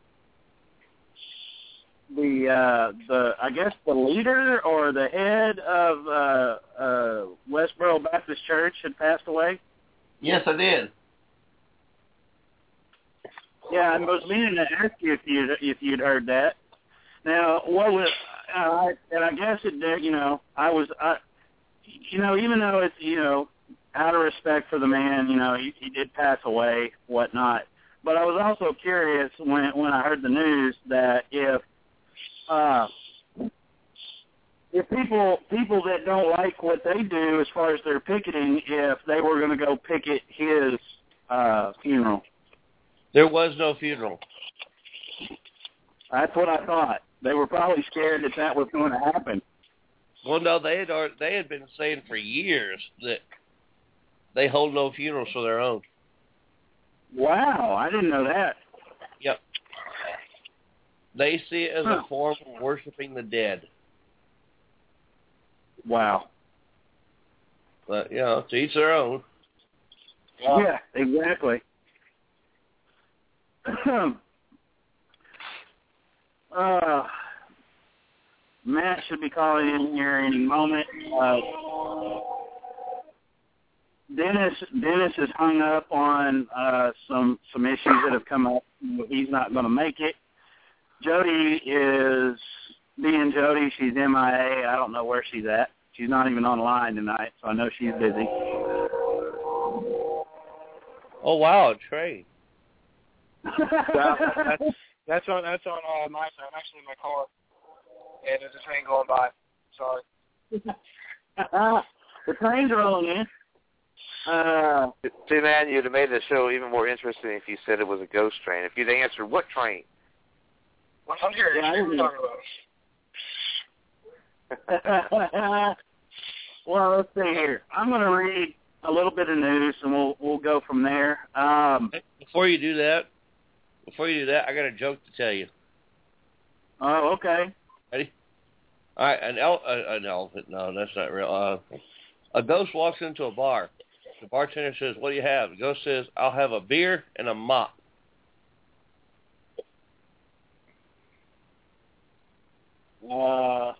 the uh, the I guess the leader or the head of uh, uh, Westboro Baptist Church had passed away? Yes, I did. Yeah, I was meaning to ask you if you if you'd heard that. Now, what was uh, and I guess it did. You know, I was I, you know, even though it's you know. out of respect for the man, you know, he, he did pass away, whatnot. But I was also curious when when I heard the news that if uh, if people people that don't like what they do as far as their picketing, if they were going to go picket his uh, funeral. There was no funeral. That's what I thought. They were probably scared that that was going to happen. Well, no, they had already, they had been saying for years that they hold no funerals for their own. Wow, I didn't know that. Yep. They see it as huh. a form of worshiping the dead. Wow. But, you know, to each their own. Yeah, yeah exactly. uh, Matt should be calling in here any moment. Uh, Dennis Dennis is hung up on uh, some some issues that have come up. He's not going to make it. Jody is being Jody. She's M I A. I don't know where she's at. She's not even online tonight, so I know she's busy. Oh wow, a train. yeah, that's that's on that's on uh, my side. I'm actually in my car, and there's a train going by. Sorry. The train's rolling in. Uh, See, man, you'd have made the show even more interesting if you said it was a ghost train. If you'd answered, what train? Well, I'm here. Yeah, What are you talking about? Well, let's see here. I'm going to read a little bit of news, and we'll we'll go from there. Um, before you do that, before you do that, I got a joke to tell you. Oh, okay. Ready? All right, an el- uh, an elephant. No, that's not real. Uh, a ghost walks into a bar. The bartender says, "What do you have?" The ghost says, "I'll have a beer and a mop." Uh,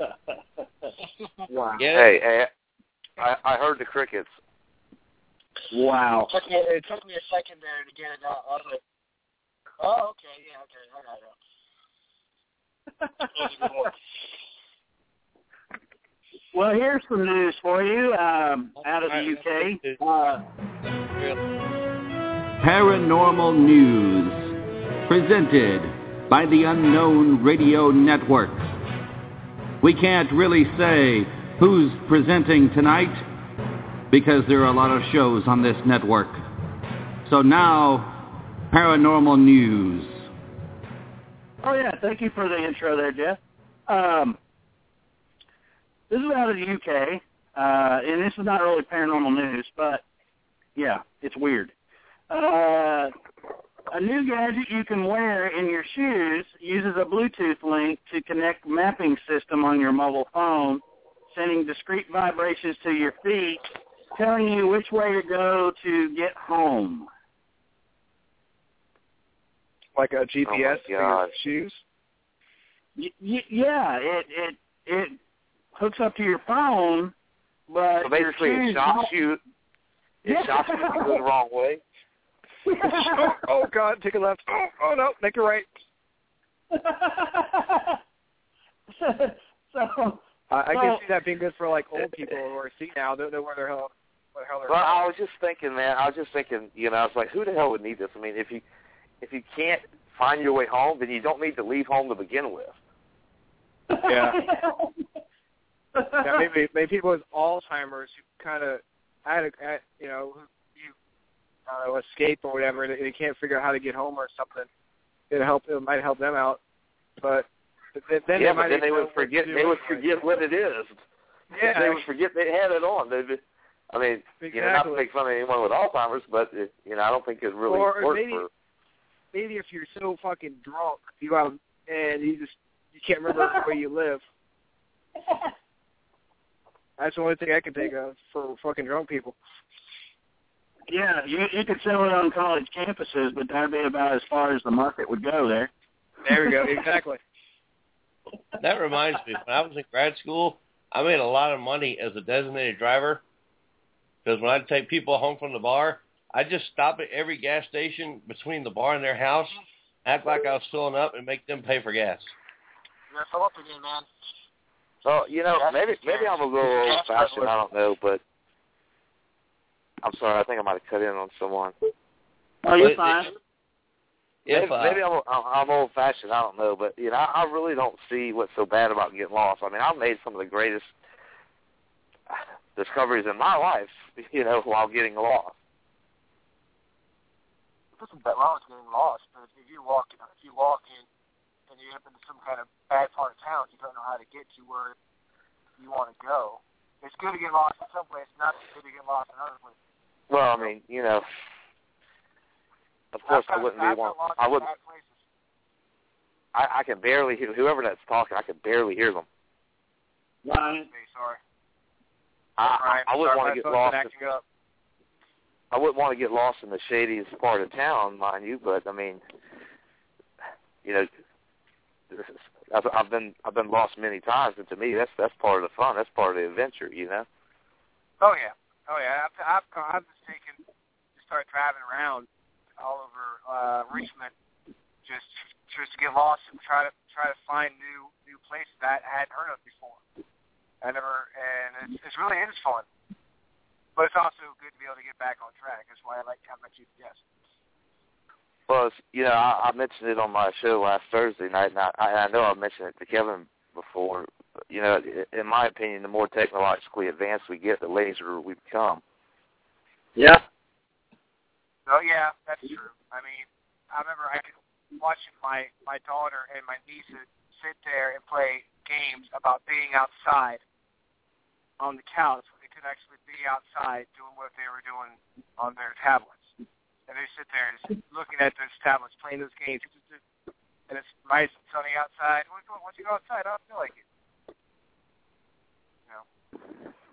wow. Yeah. Hey, hey, I, I heard the crickets. Wow. It took me, it took me a second there to get it out. I was like, oh, okay, yeah, okay, I got it. That was a good one. Well, here's some news for you um, out of the U K. Uh, Paranormal News, presented by the Unknown Radio Network. We can't really say who's presenting tonight because there are a lot of shows on this network. So now, Paranormal News. oh, yeah, thank you for the intro there, Jeff. Um, this is out of the U K, uh, and this is not really paranormal news, but, yeah, it's weird. Uh, a new gadget you can wear in your shoes uses a Bluetooth link to connect mapping system on your mobile phone, sending discrete vibrations to your feet, telling you which way to go to get home. Like a G P S Oh for your God. shoes? Y- y- yeah, it, it it hooks up to your phone, but So basically, your it shoes shocks don't- you. It Yeah. shocks you if you go the wrong way. oh, oh, God, take a left. Oh, oh, no, make a right. so, I, I so, can see that being good for, like, old people who are senile. Don't know where the hell, where the hell they're Well, I was just thinking, man. I was just thinking, you know, I was like, who the hell would need this? I mean, if you if you can't find your way home, then you don't need to leave home to begin with. Yeah. Yeah, maybe maybe people with Alzheimer's who kind of had a, had, you know, who you I don't know, escape or whatever, and they can't figure out how to get home or something. It help. It might help them out, but then, then yeah, they might but then even they know would what forget. to do They would anyway. forget what it is. Yeah, they would forget they had it on. They'd be, I mean, you know, not to Exactly. make fun of anyone with Alzheimer's, but it, you know, I don't think it really Or works maybe- for. maybe if you're so fucking drunk, you out and you just you can't remember where you live. That's the only thing I can think of for fucking drunk people. yeah, you you could sell it on college campuses, but that'd be about as far as the market would go there. There we go. Exactly. That reminds me, when I was in grad school, I made a lot of money as a designated driver because when I'd take people home from the bar, I'd just stop at every gas station between the bar and their house, act like I was filling up, and make them pay for gas. You're fill up again, man. So you know, That's maybe the maybe I'm a gas- little gas old fashioned. pedal. I don't know, but I'm sorry. I think I might have cut in on someone. Oh, you're But- fine. If maybe uh, maybe I'm, I'm old fashioned. I don't know, but you know, I, I really don't see what's so bad about getting lost. I mean, I've made some of the greatest discoveries in my life, you know, while getting lost. There's nothing wrong with getting lost, but if you walk, if you walk in and you end up in some kind of bad part of town, you don't know how to get to where you want to go. It's good to get lost in some places, not good to get lost in other places. Well, I mean, you know, of course I've I wouldn't got, be I've one. got lost I in wouldn't. bad places. I, I can barely hear whoever that's talking. I can barely hear them. Ryan. Okay, sorry. I, Ryan, I, I wouldn't sorry, want my to get phone's lost. been acting up. I wouldn't want to get lost in the shadiest part of town, mind you. But I mean, you know, I've, I've been I've been lost many times, and to me, that's that's part of the fun. That's part of the adventure, you know. Oh yeah, oh yeah. I've I've, I've just taken just started driving around all over uh, Richmond, just just to get lost and try to try to find new new places that I hadn't heard of before. I never, and it's, it's really it is fun, but it's also good to be able to get back on track. That's why I like having my G P S. Well, it's, you know, I, I mentioned it on my show last Thursday night, and I, I know I mentioned it to Kevin before. You know, in my opinion, the more technologically advanced we get, the lazier we become. Yeah. Oh yeah, that's true. I mean, I remember I could watching my my daughter and my nieces sit there and play games about being outside on the couch. They could actually be outside doing what they were doing on their tablets. And they sit there just looking at those tablets, playing those games. And it's nice and sunny outside. Why don't you go outside? I don't feel like it. You know.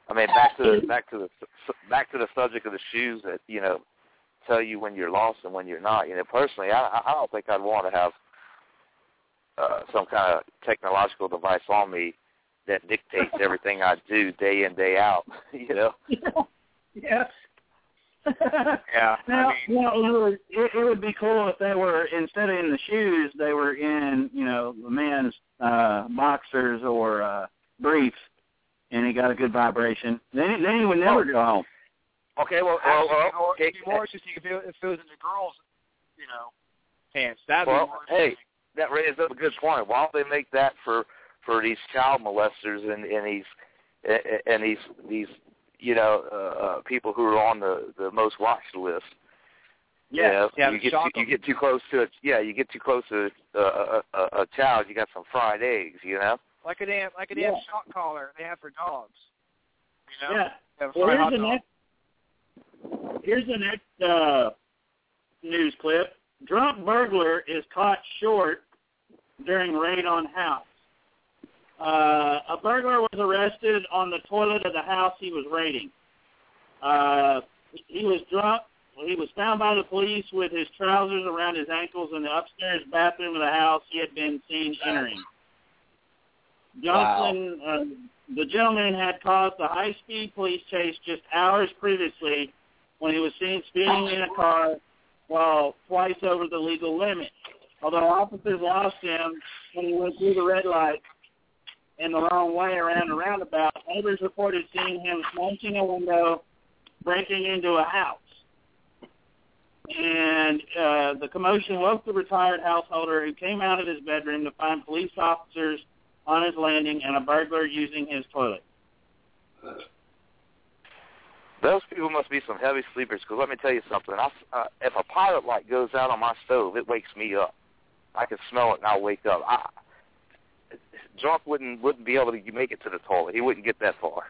I mean, back to the, back to the back to the subject of the shoes that you know tell you when you're lost and when you're not. You know, personally, I I don't think I'd want to have uh, some kind of technological device on me that dictates everything I do day in, day out. You know. Yes. Yeah. Now, I mean, you know, it would, it, it would be cool if they were, instead of in the shoes, they were in, you know, the men's uh, boxers or uh, briefs, and he got a good vibration. Then, then he would never go home. Okay, well, actually, well, it'd be more, okay. it'd be more interesting if it, if it was in the girls, you know, pants. That'd well, be more hey, interesting. that raises up a good point. Why don't they make that for for these child molesters and, and these and these these you know uh, uh, people who are on the, the most watched list? Yes, You know, yeah, you get shock too, you them. get too close to it. Yeah, you get too close to a, a, a, a child, you got some fried eggs. You know. Like a damn, like a Yeah. damn shock collar they have for dogs. You know? Yeah. Have a Well, fried here's hot the dog. next. Here's the next uh, news clip. Drunk burglar is caught short during raid on house. Uh, a burglar was arrested on the toilet of the house he was raiding. Uh, he was drunk. He was found by the police with his trousers around his ankles in the upstairs bathroom of the house he had been seen entering. Johnson, wow. uh, the gentleman had caused a high-speed police chase just hours previously when he was seen speeding in a car while twice over the legal limit. Although officers lost him when he went through the red light in the wrong way around a roundabout, neighbors reported seeing him smashing a window, breaking into a house. And uh, the commotion woke the retired householder who came out of his bedroom to find police officers on his landing and a burglar using his toilet. Those people must be some heavy sleepers, because let me tell you something. I, uh, if a pilot light goes out on my stove, it wakes me up. I can smell it and I'll wake up. I, drunk wouldn't wouldn't be able to make it to the toilet. He wouldn't get that far.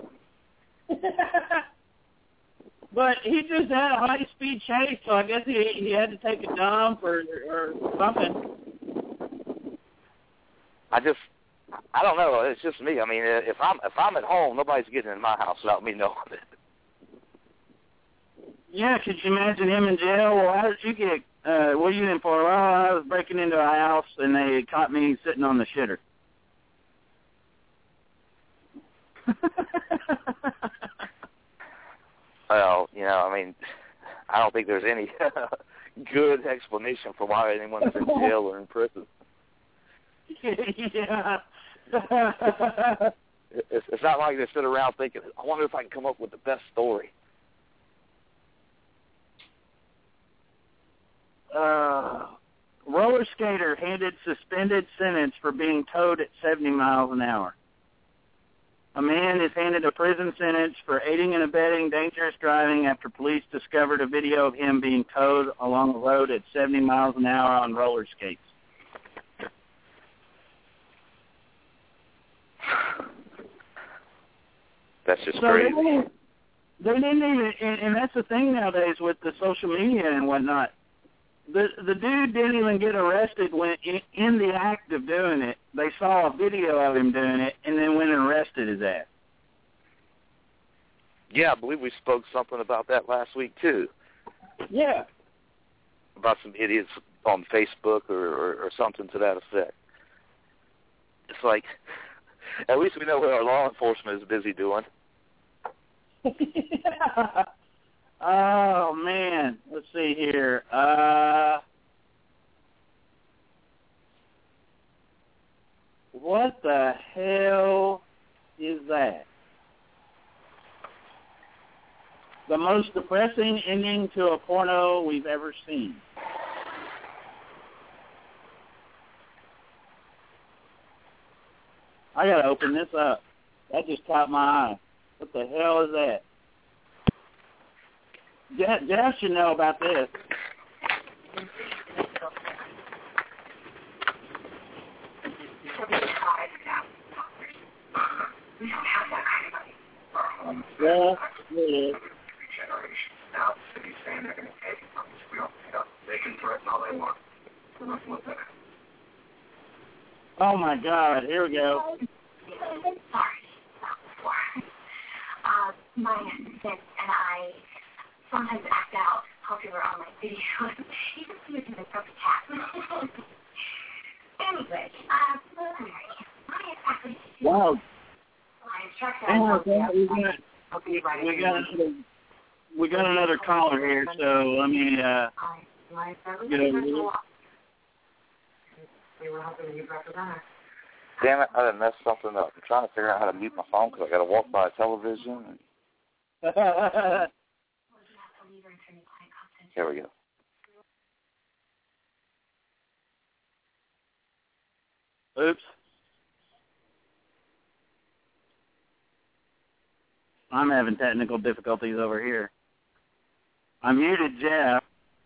But he just had a high-speed chase, so I guess he he had to take a dump or, or something. I just, I don't know. It's just me. I mean, if I'm if I'm at home, nobody's getting in my house without me knowing it. Yeah, could you imagine him in jail? Well, how did you get, uh, what are you in for? Well, I was breaking into a house, and they caught me sitting on the shitter. Well, you know, I mean, I don't think there's any good explanation for why anyone is in jail or in prison. Yeah. it's, it's not like they sit around thinking, I wonder if I can come up with the best story. Uh, roller skater handed suspended sentence for being towed at seventy miles an hour. A man is handed a prison sentence for aiding and abetting dangerous driving after police discovered a video of him being towed along the road at seventy miles an hour on roller skates. That's just so crazy. They didn't, they didn't even, and, and that's the thing nowadays with the social media and whatnot. The the dude didn't even get arrested when in, in the act of doing it. They saw a video of him doing it and then went and arrested his ass. Yeah, I believe we spoke something about that last week too. Yeah. About some idiots on Facebook or, or, or something to that effect. It's like, at least we know what our law enforcement is busy doing. Yeah. Oh, man. Let's see here. Uh, what the hell is that? The most depressing ending to a porno we've ever seen. I got to open this up. That just caught my eye. What the hell is that? Jeff, Jeff should know about this. Jeff is. Oh my God! Here we go. my assistant and I sometimes act out popular on my videos. You can see it in the perfect cat. Anyway, uh, preliminary. My exactly. Wow. My instructor. Oh, okay. we got, we got another, we got another caller here, so let me uh, get over here. We were hoping to represent her. Damn it, I done messed something up. I'm trying to figure out how to mute my phone because I got to walk by a television. Here we go. Oops. I'm having technical difficulties over here. I muted Jeff.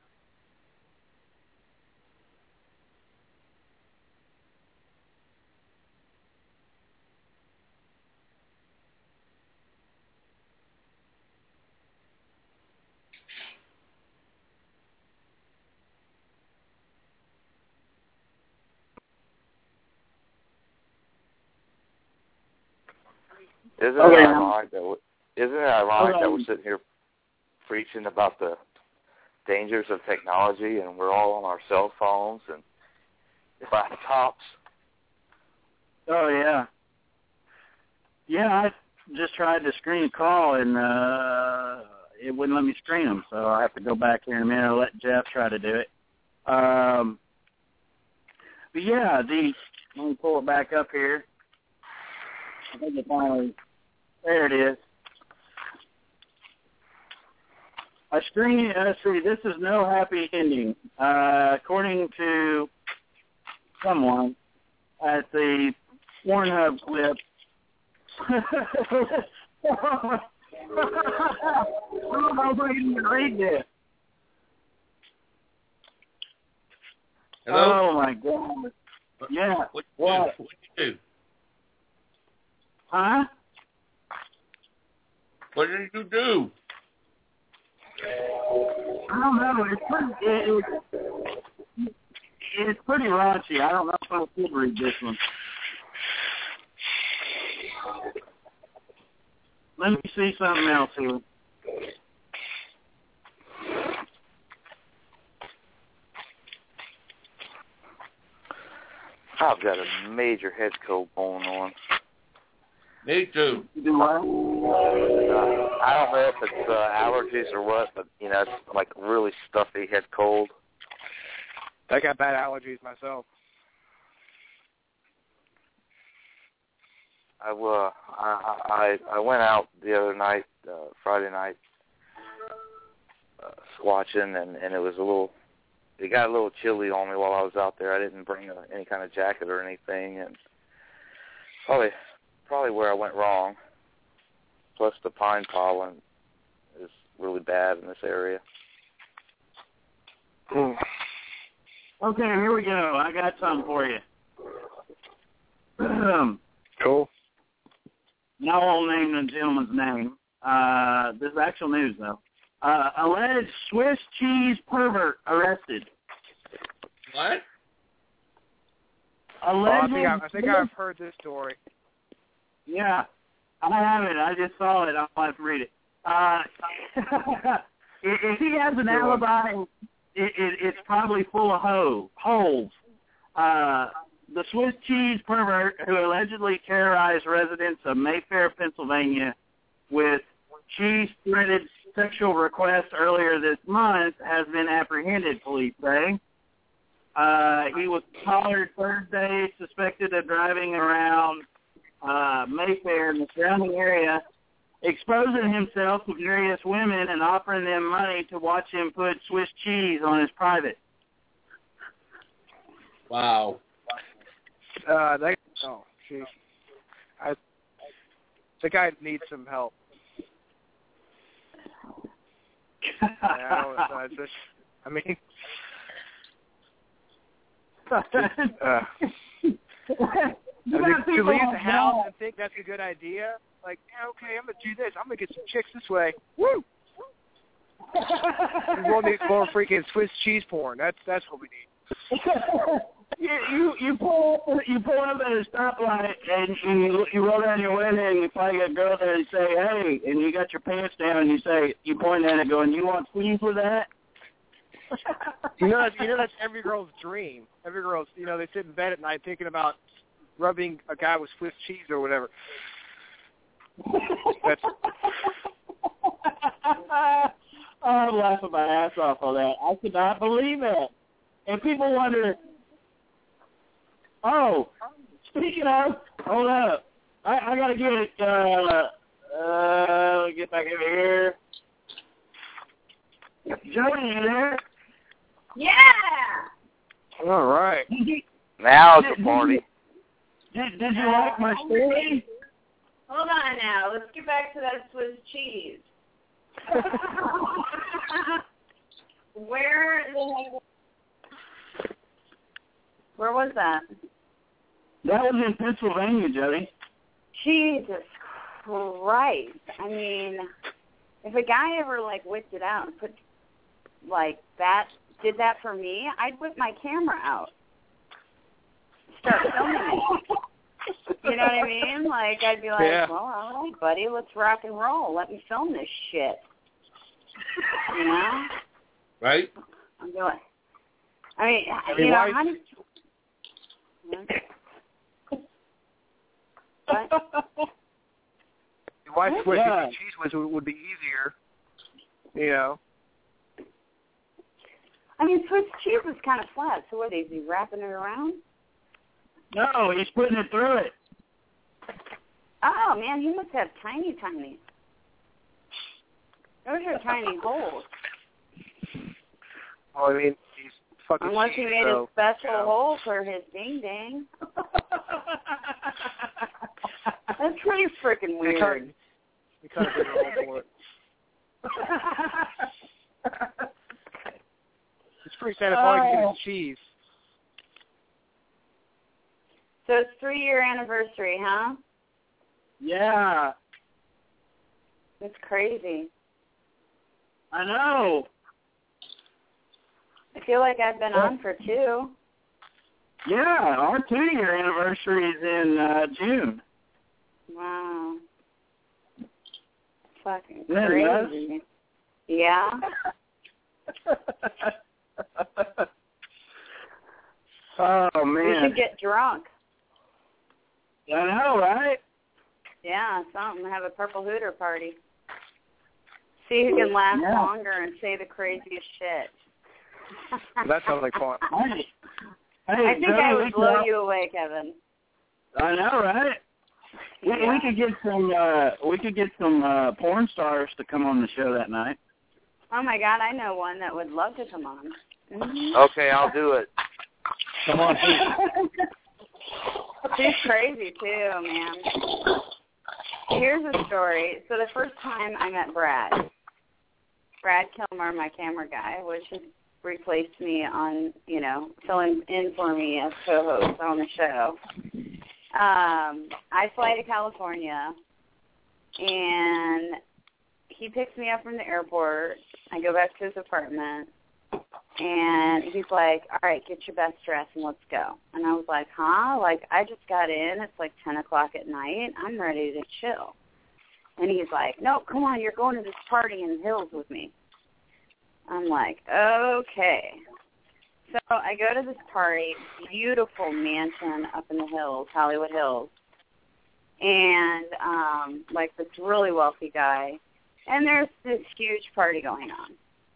Isn't Okay. it ironic that we, isn't it ironic Okay. that we're sitting here preaching about the dangers of technology and we're all on our cell phones and laptops? Oh, yeah. Yeah, I just tried to screen a call, and uh, it wouldn't let me screen them, so I have to go back here in a minute and let Jeff try to do it. Um, but, yeah, the let me pull it back up here. I think it finally, there it is. I screen, uh, see, this is no happy ending. Uh, according to someone at the Pornhub clip, I don't know if I can even read this. Hello? Oh, my God. Yeah. What you What? do? What you do? Huh? What did you do? I don't know. It's pretty, it, it, it's pretty raunchy. I don't know if I should read this one. Let me see something else here. I've got a major head cold going on. Me too. Do what? Uh, I don't know if it's uh, allergies or what, but, you know, it's like really stuffy head cold. I got bad allergies myself. I, uh, I, I, I went out the other night, uh, Friday night, uh, squatching, and, and it was a little, it got a little chilly on me while I was out there. I didn't bring a, any kind of jacket or anything, and probably, probably where I went wrong. Plus the pine pollen is really bad in this area. Okay, here we go. I got something for you. Cool. Now I won't name the gentleman's name. Uh, this is actual news, though. Uh, alleged Swiss cheese pervert arrested. What? Oh, Alleged. I think, I, I think I've heard this story. Yeah, I have it. I just saw it. I'll have to read it. Uh, if, if he has an alibi, it, it, it's probably full of ho- holes. Uh, the Swiss cheese pervert who allegedly terrorized residents of Mayfair, Pennsylvania with cheese-threaded sexual requests earlier this month has been apprehended, police say. Uh, he was collared Thursday, suspected of driving around uh, Mayfair and the surrounding area, exposing himself to various women and offering them money to watch him put Swiss cheese on his private. Wow. Uh, that, oh, jeez. I, the guy needs some help. Yeah, I, don't, I just, I mean, just, uh, I mean, to leave the house and think that's a good idea, like, yeah, okay, I'm gonna do this. I'm gonna get some chicks this way. Woo! We will need more freaking Swiss cheese porn. That's that's what we need. you, you you pull up you pull up at a stoplight and, and you you roll down your window and you find a girl there and say, hey, and you got your pants down and you say, you point at it going, you want sleeves with that? You know, that's, you know that's every girl's dream. Every girl's, you know, they sit in bed at night thinking about rubbing a guy with Swiss cheese or whatever. That's. I'm laughing my ass off on that. I could not believe it. And people wonder, oh, speaking of, hold up. I, I got to get it, uh, uh, let me get back over here. Jody, you there? Yeah! All right. Did you, Now it's did, a party. Did, did you like my story? Hold on now. Let's get back to that Swiss cheese. Where Where was that? That was in Pennsylvania, Jody. Jesus Christ. I mean, if a guy ever, like, whipped it out and put, like, that, did that for me, I'd whip my camera out. Start filming it. You know what I mean? Like, I'd be like, yeah. well, all right, buddy, let's rock and roll. Let me film this shit. You know? Right? I'm doing. I mean, I mean you know, why, how did... What? Why Swiss Yeah. cheese whiz would, would be easier, you know? I mean, Swiss cheese was kind of flat, so what, is he wrapping it around? No, he's putting it through it. Oh, man, he must have tiny, tiny. Those are tiny holes. Well, I mean, he's fucking Unless cheese, he made so, a special you know. hole for his ding-dang. That's pretty freaking He cut, weird. he cut a bigger hole for it. It's pretty satisfying to get his cheese. So it's three-year anniversary, huh? Yeah, That's crazy. I know. I feel like I've been on for two. Yeah, our two-year anniversary is in uh, June. Wow. Fucking Isn't that crazy. Yeah. Oh, We man. should get drunk. I know, right? Yeah, something. Have a purple hooter party. See who can last Yeah. longer and say the craziest shit. That sounds like fun. Hey, I hey, think Jody, I we would blow could- you away, Kevin. I know, right? We, Yeah. we could get some. Uh, we could get some uh, porn stars to come on the show that night. Oh my God, I know one that would love to come on. Mm-hmm. Okay, I'll do it. Come on, please. She's crazy too, man. Here's a story. So the first time I met Brad, Brad Kilmer, my camera guy, which has replaced me on, you know, filling in for me as co-host on the show. Um, I fly to California, and he picks me up from the airport. I go back to his apartment, and he's like, all right, get your best dress and let's go. And I was like, huh? Like, I just got in. It's like ten o'clock at night. I'm ready to chill. And he's like, no, come on, you're going to this party in the hills with me. I'm like, okay. So I go to this party, beautiful mansion up in the hills, Hollywood Hills, and um, like this really wealthy guy, and there's this huge party going on.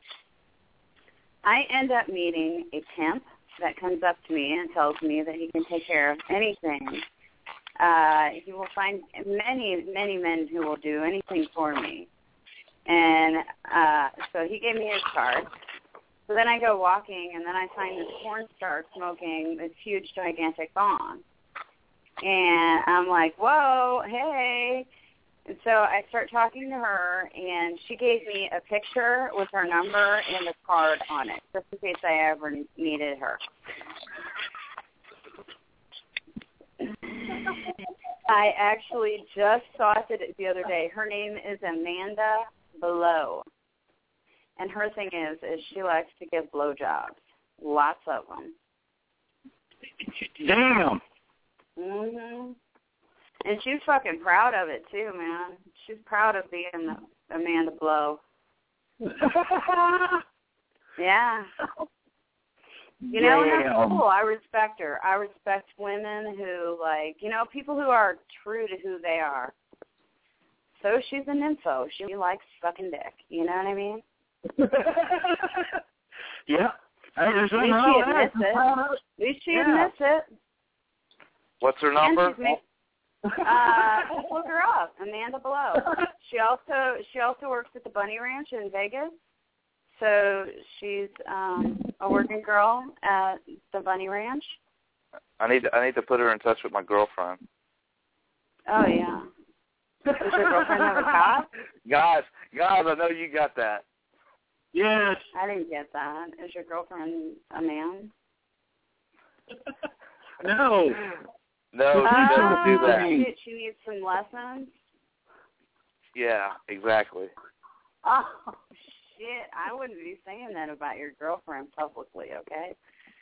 I end up meeting a pimp that comes up to me and tells me that he can take care of anything. Uh, he will find many, many men who will do anything for me. And uh, so he gave me his card. So then I go walking, and then I find this porn star smoking this huge, gigantic bong. And I'm like, whoa, hey. And so I start talking to her, and she gave me a picture with her number and a card on it, just in case I ever needed her. I actually just saw it the other day. Her name is Amanda Below. And her thing is, is she likes to give blowjobs, lots of them. Damn. Mhm. And she's fucking proud of it too, man. She's proud of being Amanda Blow. Yeah. You know, and that's cool. I respect her. I respect women who, like, you know, people who are true to who they are. So she's a nympho. She likes sucking dick. You know what I mean? Yeah. Hey, there's At least she admits it. At least she Yeah. admits it. What's her And number? she's made, uh, just look her up, Amanda Blow. She also she also works at the Bunny Ranch in Vegas. So she's um, a working girl at the Bunny Ranch. I need to, I need to put her in touch with my girlfriend. Oh yeah. Does your girlfriend have a cock? Guys, guys, I know you got that. Yes. I didn't get that. Is your girlfriend a man? No. No, she Oh, doesn't do that. She, she needs some lessons? Yeah, exactly. Oh, shit. I wouldn't be saying that about your girlfriend publicly, okay?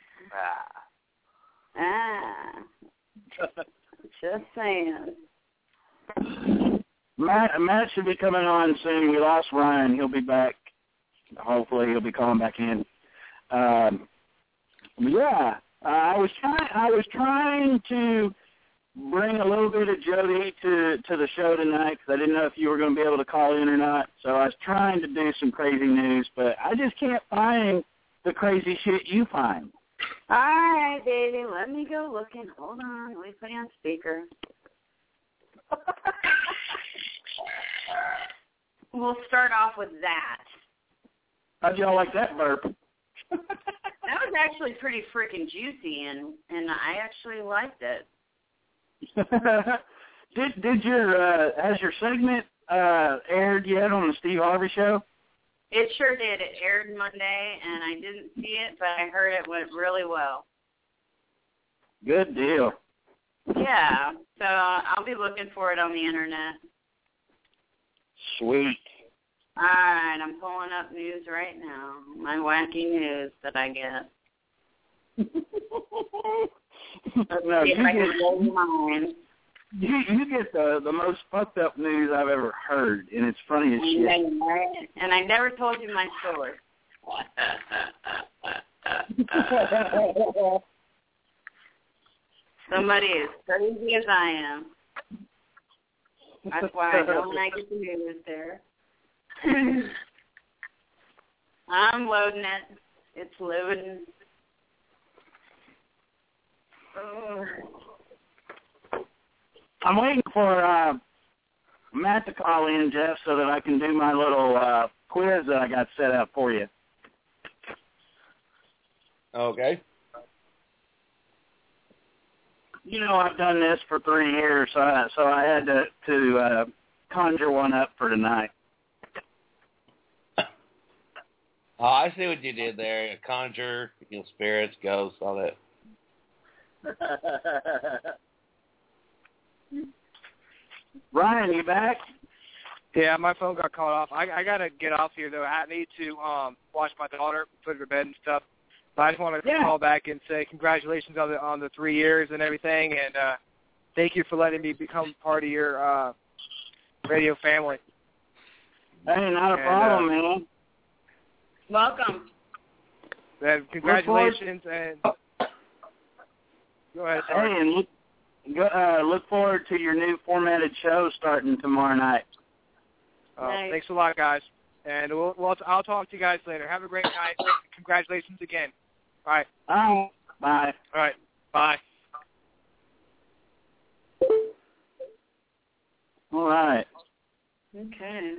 Ah. Ah. Just saying. Matt, Matt should be coming on soon. We lost Ryan. He'll be back. Hopefully he'll be calling back in. Um, yeah, uh, I was trying. I was trying to bring a little bit of Jody to to the show tonight because I didn't know if you were going to be able to call in or not. So I was trying to do some crazy news, but I just can't find the crazy shit you find. All right, baby. Let me go looking. Hold on. Let me put you on speaker. We'll start off with that. How'd y'all like that burp? That was actually pretty freaking juicy, and and I actually liked it. did did your uh, has your segment uh, aired yet on the Steve Harvey Show? It sure did. It aired Monday, and I didn't see it, but I heard it went really well. Good deal. Yeah, so I'll be looking for it on the internet. Sweet. All right, I'm pulling up news right now. My wacky news that I get. No, See if you I can get, blow your mind. you, you get the, the most fucked up news I've ever heard, and it's funny as shit. And I, and I never told you my story. Somebody as crazy as I am. That's why I don't like it to news there. I'm loading it. It's loading. Oh. I'm waiting for uh, Matt to call in, Jeff, so that I can do my little uh, quiz that I got set up for you. Okay. You know, I've done this for three years, so I, so I had to, to uh, conjure one up for tonight. Oh, I see what you did there. Conjure, you know, spirits, ghosts, all that. Ryan, you back? Yeah, my phone got caught off. I, I got to get off here, though. I need to um, watch my daughter, put her to bed and stuff. But I just want to yeah. call back and say congratulations on the on the three years and everything, and uh, thank you for letting me become part of your uh, radio family. Hey, not a and, problem, uh, man. Welcome. And congratulations, and go ahead. Sorry. Hey, and look, go, uh, look forward to your new formatted show starting tomorrow night. Uh, Nice. Thanks a lot, guys. And we'll, we'll, I'll talk to you guys later. Have a great night. Congratulations again. All right. Oh, bye. All right. Bye. All right. Okay.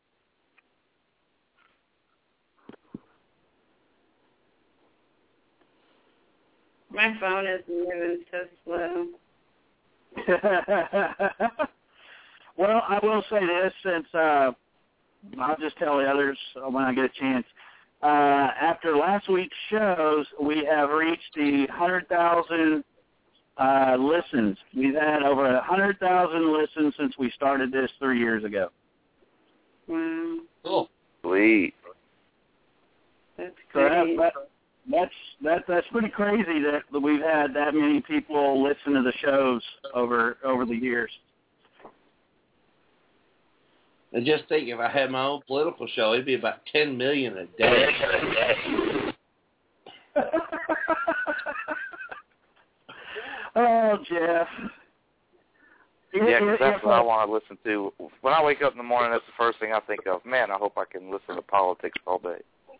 My phone is moving so slow. Well, I will say this, since uh, I'll just tell the others when I get a chance. Uh, after last week's shows, we have reached the one hundred thousand uh, listens. We've had over one hundred thousand listens since we started this three years ago. Wow. Cool. Sweet. That's So that, great. that, that's that that's pretty crazy that we've had that many people listen to the shows over over the years. And just think, if I had my own political show, it'd be about ten million a day. Oh, Jeff. Yeah, because that's what I want to listen to. When I wake up in the morning, that's the first thing I think of. Man, I hope I can listen to politics all day.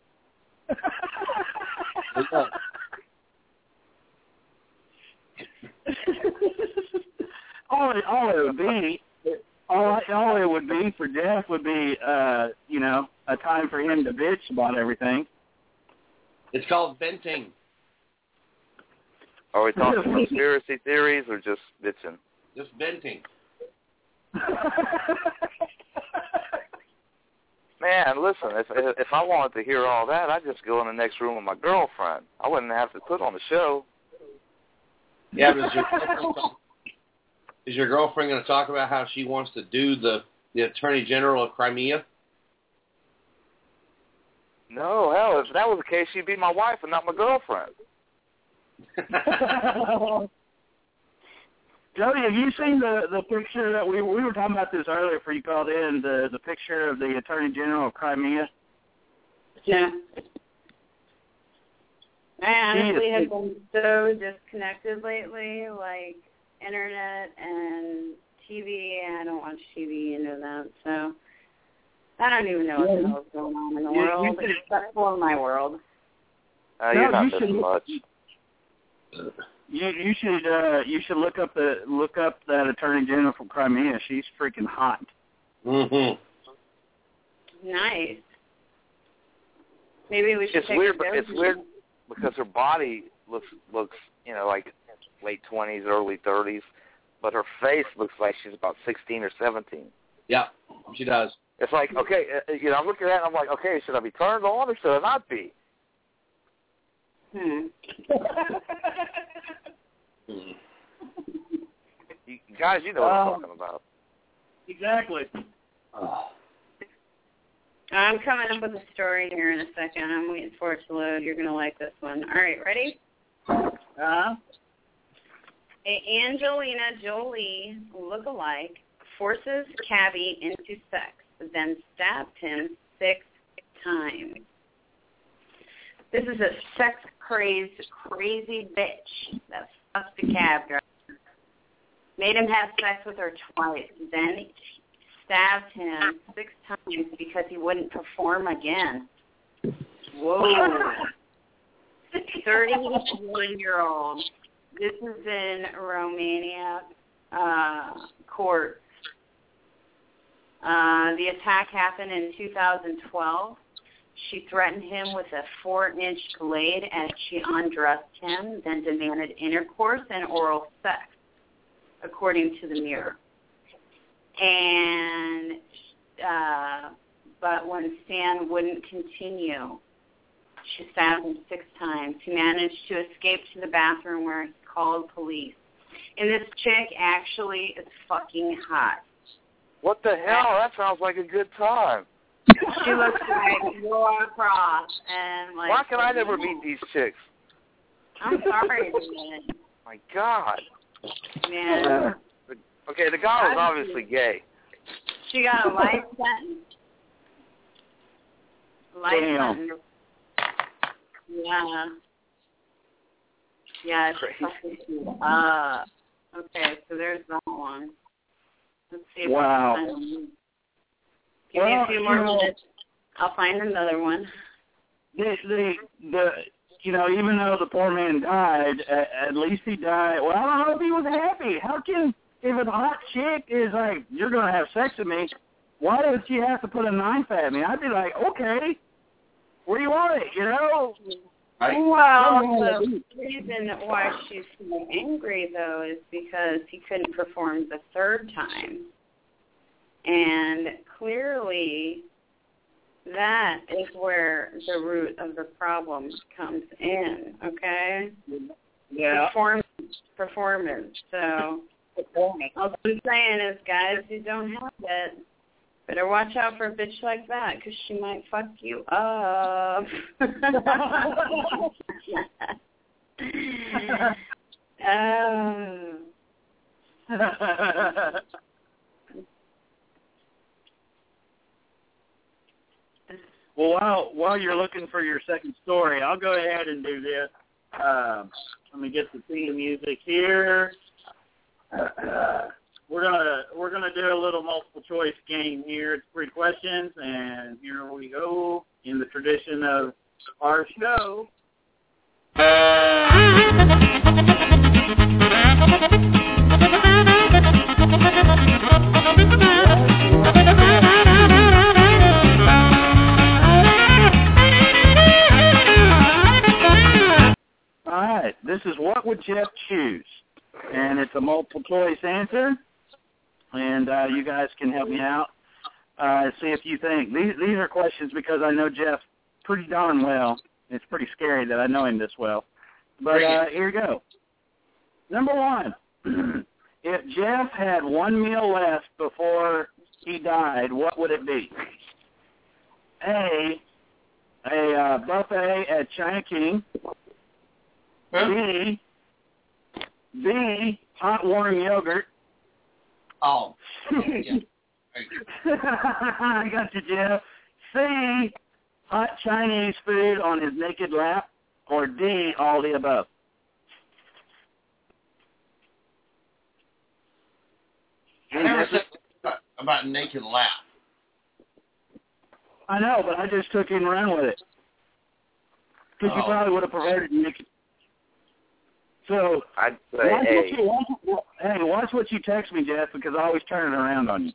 all, it, all it would be, all, all it would be for Jeff would be, uh, you know, a time for him to bitch about everything. It's called venting. Are we talking conspiracy theories or just bitching? Just venting. Man, listen, if if I wanted to hear all that, I'd just go in the next room with my girlfriend. I wouldn't have to put on the show. Yeah, but is your girlfriend, is your girlfriend going to talk about how she wants to do the, the Attorney General of Crimea? No, hell, if that was the case, she'd be my wife and not my girlfriend. Jody, have you seen the, the picture that we we were talking about this earlier before you called in, the, the picture of the Attorney General of Crimea? Yeah. I honestly have been so disconnected lately, like internet and T V. I don't watch T V, you know that, so I don't even know what the hell is going on in the you, world, you except for my world. Uh, you're no, not you missing should, much. You you should uh, you should look up the look up that Attorney General from Crimea. She's freaking hot. Mm-hmm. Nice. Maybe we should It's take weird. a But it's dozen. weird because her body looks looks you know like late twenties, early thirties, but her face looks like she's about sixteen or seventeen. Yeah, she does. It's like, okay, uh, you know, I'm looking at it and I'm like, okay, should I be turned on or should I not be? Hmm. You, guys, you know what Uh, I'm talking about. Exactly. Oh. I'm coming up with a story here in a second. I'm waiting for it to load. You're going to like this one. All right, ready? Uh-huh. A Angelina Jolie look-alike forces Cabby into sex, then stabs him six times. This is a sex-crazed, crazy bitch that fucked a cab driver. Made him have sex with her twice, then stabbed him six times because he wouldn't perform again. Whoa. thirty-one-year-old. This is in Romania uh, court. Uh, the attack happened in two thousand twelve. She threatened him with a four-inch blade as she undressed him, then demanded intercourse and oral sex, according to the Mirror. And, uh, but when Stan wouldn't continue, she stabbed him six times. He managed to escape to the bathroom where he called police. And this chick actually is fucking hot. What the hell? That sounds like a good time. She looks like Laura Cross and like. Why can I never meet these chicks? I'm sorry, man. My God. Man. Okay, the guy was obviously gay. She got a life sentence. Life Damn. sentence. Yeah. Yeah, it's fucking uh okay, so there's that one. Let's see if Wow. I can find them. Give me Well, a few more you know, minutes. I'll find another one. The, the, the, you know, even though the poor man died, at, at least he died. Well, I don't know if he was happy. How can, if a hot chick is like, you're going to have sex with me, why does she have to put a knife at me? I'd be like, okay, where do you want it, you know? Right. Well, the reason why she's so angry, though, is because he couldn't perform the third time. And clearly, that is where the root of the problem comes in, okay? Yeah. Performance. Performance. So all I'm saying is, guys who don't have it, Better watch out for a bitch like that, because she might fuck you up. Oh. Well, while while you're looking for your second story, I'll go ahead and do this. Um, let me get the theme music here. Uh, we're gonna we're gonna do a little multiple choice game here. It's three questions, and here we go in the tradition of our show. All right, this is What Would Jeff Choose? And it's a multiple choice answer, and uh, you guys can help me out. Uh, see if you think. These, these are questions because I know Jeff pretty darn well. It's pretty scary that I know him this well. But uh, here we go. Number one, if Jeff had one meal left before he died, what would it be? A, a uh, buffet at China King. Huh? B, B, hot warm yogurt. Oh. Yeah. I got you, Jeff. C, hot Chinese food on his naked lap. Or D, all the above. I never said about naked lap. I know, but I just took him around with it. Because Oh. you probably would have preferred naked. So, I'd say watch what A. you, watch, hey, watch what you text me, Jeff, because I always turn it around on you.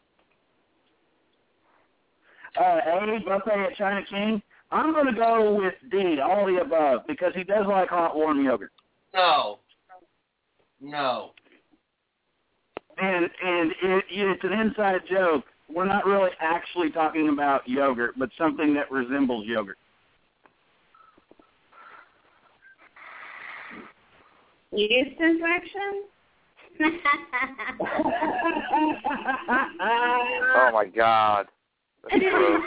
Uh, A, buffet at China King. I'm going to go with D, all the above, because he does like hot, warm yogurt. No. No. And and it, it's an inside joke. We're not really actually talking about yogurt, but something that resembles yogurt. Yeast infection? Oh my God. That's gross.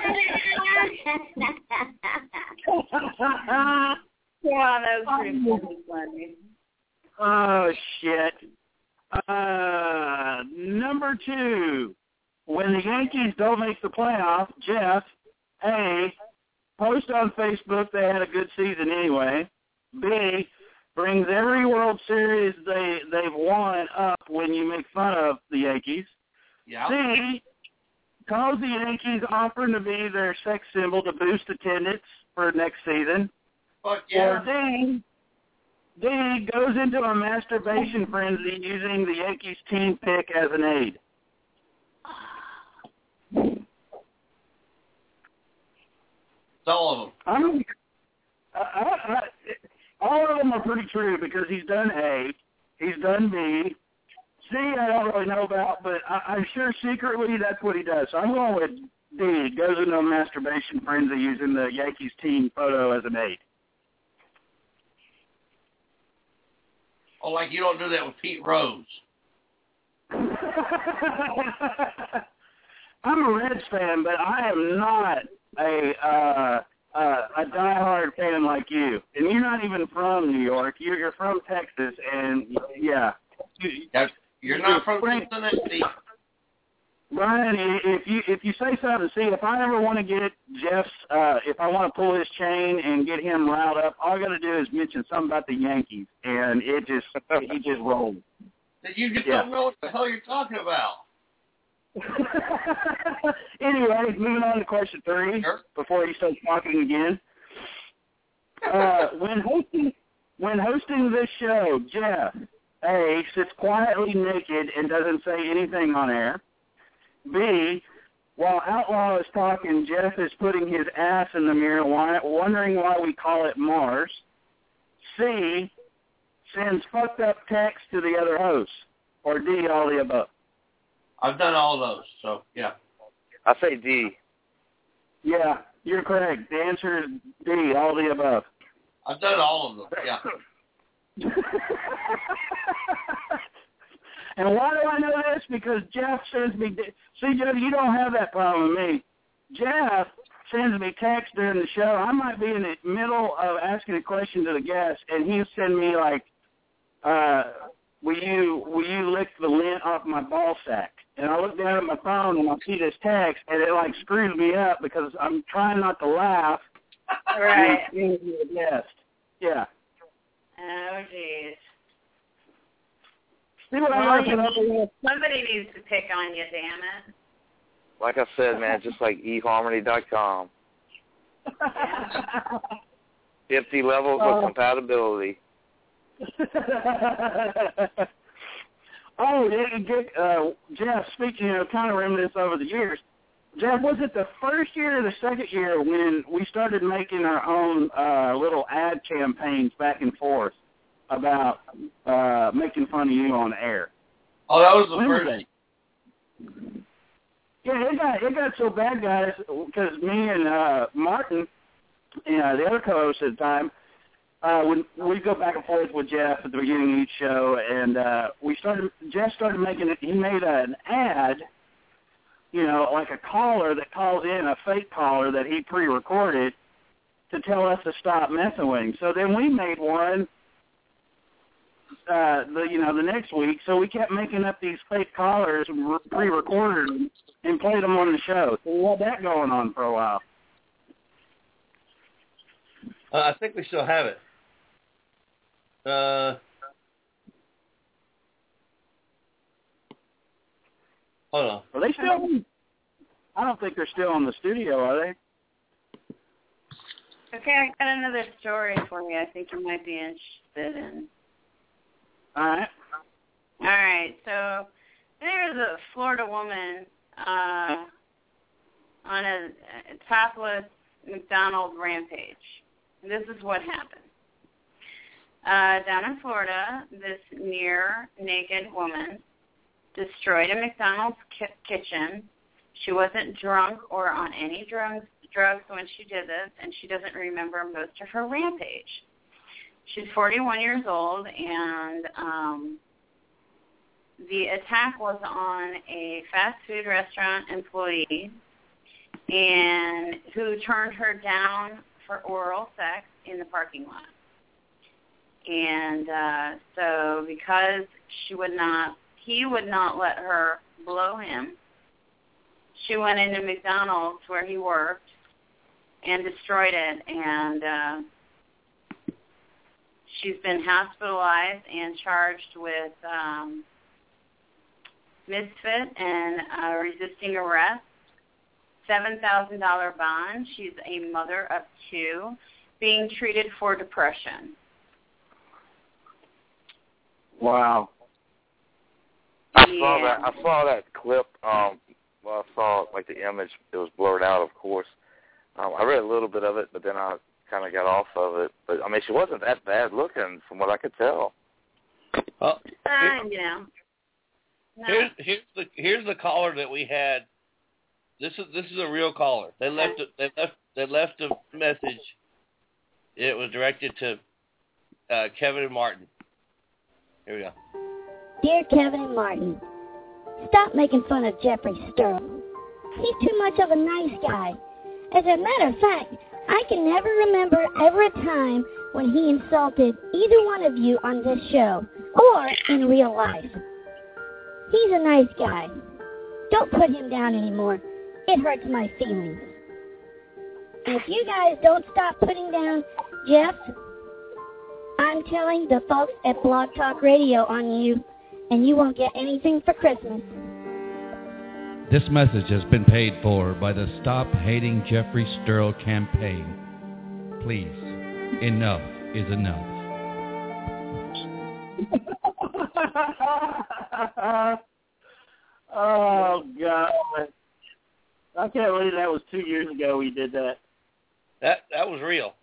Yeah, that was pretty funny. Oh, shit. Uh, number two, when the Yankees don't make the playoffs, Jeff, A, post on Facebook they had a good season anyway. B, brings every World Series they, they've won up when you make fun of the Yankees. Yeah. C, calls the Yankees offering to be their sex symbol to boost attendance for next season. Fuck yeah. Or D, D goes into a masturbation frenzy using the Yankees team pick as an aid. It's all of them. I'm, I, I, I, all of them are pretty true because he's done A, he's done B. C, I don't really know about, but I, I'm sure secretly that's what he does. So I'm going with D, goes into a masturbation frenzy using the Yankees team photo as an aid. Oh, like you don't do that with Pete Rose. I'm a Reds fan, but I am not a uh, uh, a diehard fan like you. And you're not even from New York. You're, you're from Texas, and yeah. That's, you're not from Cincinnati. Brian, if you if you say something, see, if I ever want to get Jeff's, uh, if I want to pull his chain and get him riled up, all I got to do is mention something about the Yankees, and it just he just rolls. That you just Yeah. don't know what the hell you're talking about. Anyway, moving on to question three Sure. before he starts talking again. Uh, when hosting when hosting this show, Jeff A, sits quietly naked and doesn't say anything on air. B, while Outlaw is talking, Jeff is putting his ass in the mirror, wondering why we call it Mars. C, sends fucked up text to the other hosts. Or D, all the above. I've done all those, so yeah. I say D. Yeah, you're correct. The answer is D, all the above. I've done all of them, yeah. And why do I know this? Because Jeff sends me. See, Jeff, you don't have that problem with me. Jeff sends me text during the show. I might be in the middle of asking a question to the guest, and he'll send me like, uh, "Will you will you lick the lint off my ball sack?" And I look down at my phone and I see this text, and it like screws me up because I'm trying not to laugh. Right. And the guest. Yeah. Oh, jeez. See what well, I'm looking up with? Somebody needs to pick on you, damn it. Like I said, man, just like e harmony dot com. fifty levels oh. of compatibility. oh, yeah, uh, Jeff, speaking of kind of reminisce over the years, Jeff, was it the first year or the second year when we started making our own uh, little ad campaigns back and forth about uh, making fun of you on air? Oh, that was the when first. Was yeah, it got it got so bad, guys, because me and uh, Martin, you know, the other co-host at the time, uh, when we go back and forth with Jeff at the beginning of each show, and uh, we started. Jeff started making it. He made an ad. You know, like a caller that calls in, a fake caller that he pre-recorded to tell us to stop messing with him. So then we made one, uh, the you know, the next week. So we kept making up these fake callers, pre-recorded them, and played them on the show. So we had that going on for a while. Uh, I think we still have it. Uh, hold on. Are they still? I don't think they're still in the studio, are they? Okay, I got another story for you. I think you might be interested in. All right. All right. So there's a Florida woman uh, on a, a topless McDonald's rampage. This is what happened. Uh, down in Florida, this near-naked woman destroyed a McDonald's ki- kitchen. She wasn't drunk or on any drugs, drugs when she did this, and she doesn't remember most of her rampage. She's forty-one years old, and um, the attack was on a fast food restaurant employee and who turned her down for oral sex in the parking lot. And uh, so because she would not, he would not let her blow him, she went into McDonald's where he worked and destroyed it. And uh, she's been hospitalized and charged with um, misfit and uh, resisting arrest, seven thousand dollars bond. She's a mother of two, being treated for depression. Wow. I yeah. saw that. I saw that clip. Um, well, I saw like the image. It was blurred out, of course. Um, I read a little bit of it, but then I kind of got off of it. But I mean, she wasn't that bad looking, from what I could tell. Well, uh, you know. No. Here's here's the here's the caller that we had. This is this is a real caller. They left a, they left they left a message. It was directed to uh, Kevin and Martin. Here we go. Dear Kevin and Martin, stop making fun of Jeffrey Sterling. He's too much of a nice guy. As a matter of fact, I can never remember ever a time when he insulted either one of you on this show or in real life. He's a nice guy. Don't put him down anymore. It hurts my feelings. And if you guys don't stop putting down Jeff, I'm telling the folks at Blog Talk Radio on you, and you won't get anything for Christmas. This message has been paid for by the Stop Hating Jeffrey Sterl campaign. Please, enough is enough. Oh, God. I can't believe that was two years ago we did that. That that was real.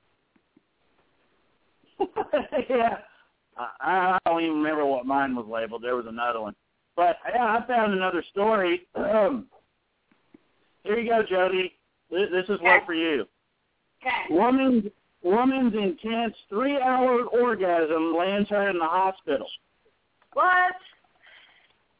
Yeah. I, I don't even remember what mine was labeled. There was another one. But, yeah, I found another story. Um, here you go, Jody. This, this is one for you. Okay. Woman's, woman's intense three-hour orgasm lands her in the hospital. What?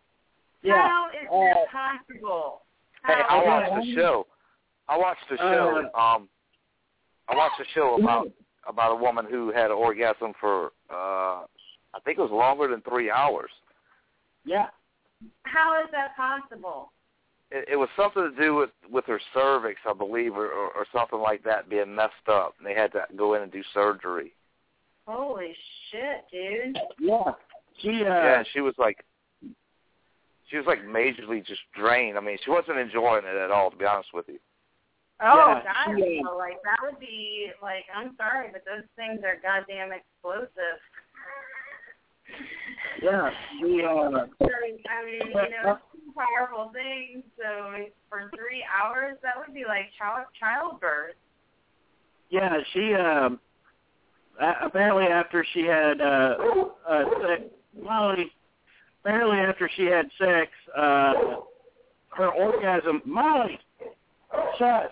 Yeah. How is uh, that possible? Hey, How I watched the show. I watched the show. Uh, Um, I watched the show about about a woman who had an orgasm for uh, I think it was longer than three hours. Yeah. How is that possible? It, it was something to do with, with her cervix, I believe, or, or, or something like that being messed up, and they had to go in and do surgery. Holy shit, dude. Yeah. She. Uh, Yeah, she was like, she was like majorly just drained. I mean, she wasn't enjoying it at all, to be honest with you. Oh, Yeah, God, she- so, like, that would be, like, I'm sorry, but those things are goddamn explosive. Yeah. She. Uh, I mean, you know, two powerful things, so for three hours, that would be like child childbirth. Yeah. She. Um. Apparently, after she had uh, uh, sex, Molly. Apparently, after she had sex, uh, her orgasm. Molly, shush.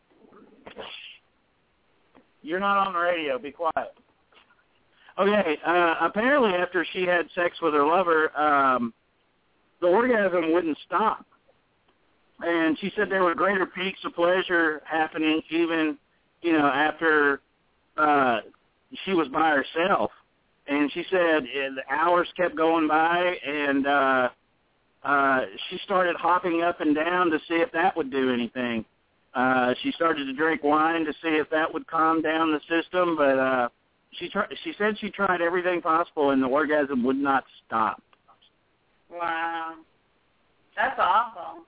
You're not on the radio. Be quiet. Okay. Uh, apparently, after she had sex with her lover, um, the orgasm wouldn't stop, and she said there were greater peaks of pleasure happening even, you know, after uh, she was by herself. And she said uh, the hours kept going by, and uh, uh, she started hopping up and down to see if that would do anything. Uh, she started to drink wine to see if that would calm down the system, but uh, she tr- she said she tried everything possible, and the orgasm would not stop. Wow. That's awful.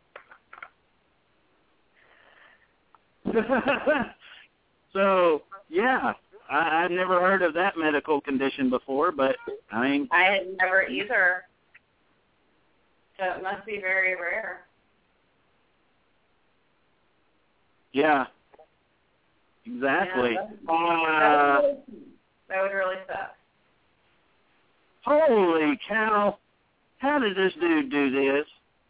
So, yeah, I, I've never heard of that medical condition before, but, I mean... I had never either. So it must be very rare. Yeah, exactly. Yeah, that, uh, that would really suck. Holy cow. How did this dude do this?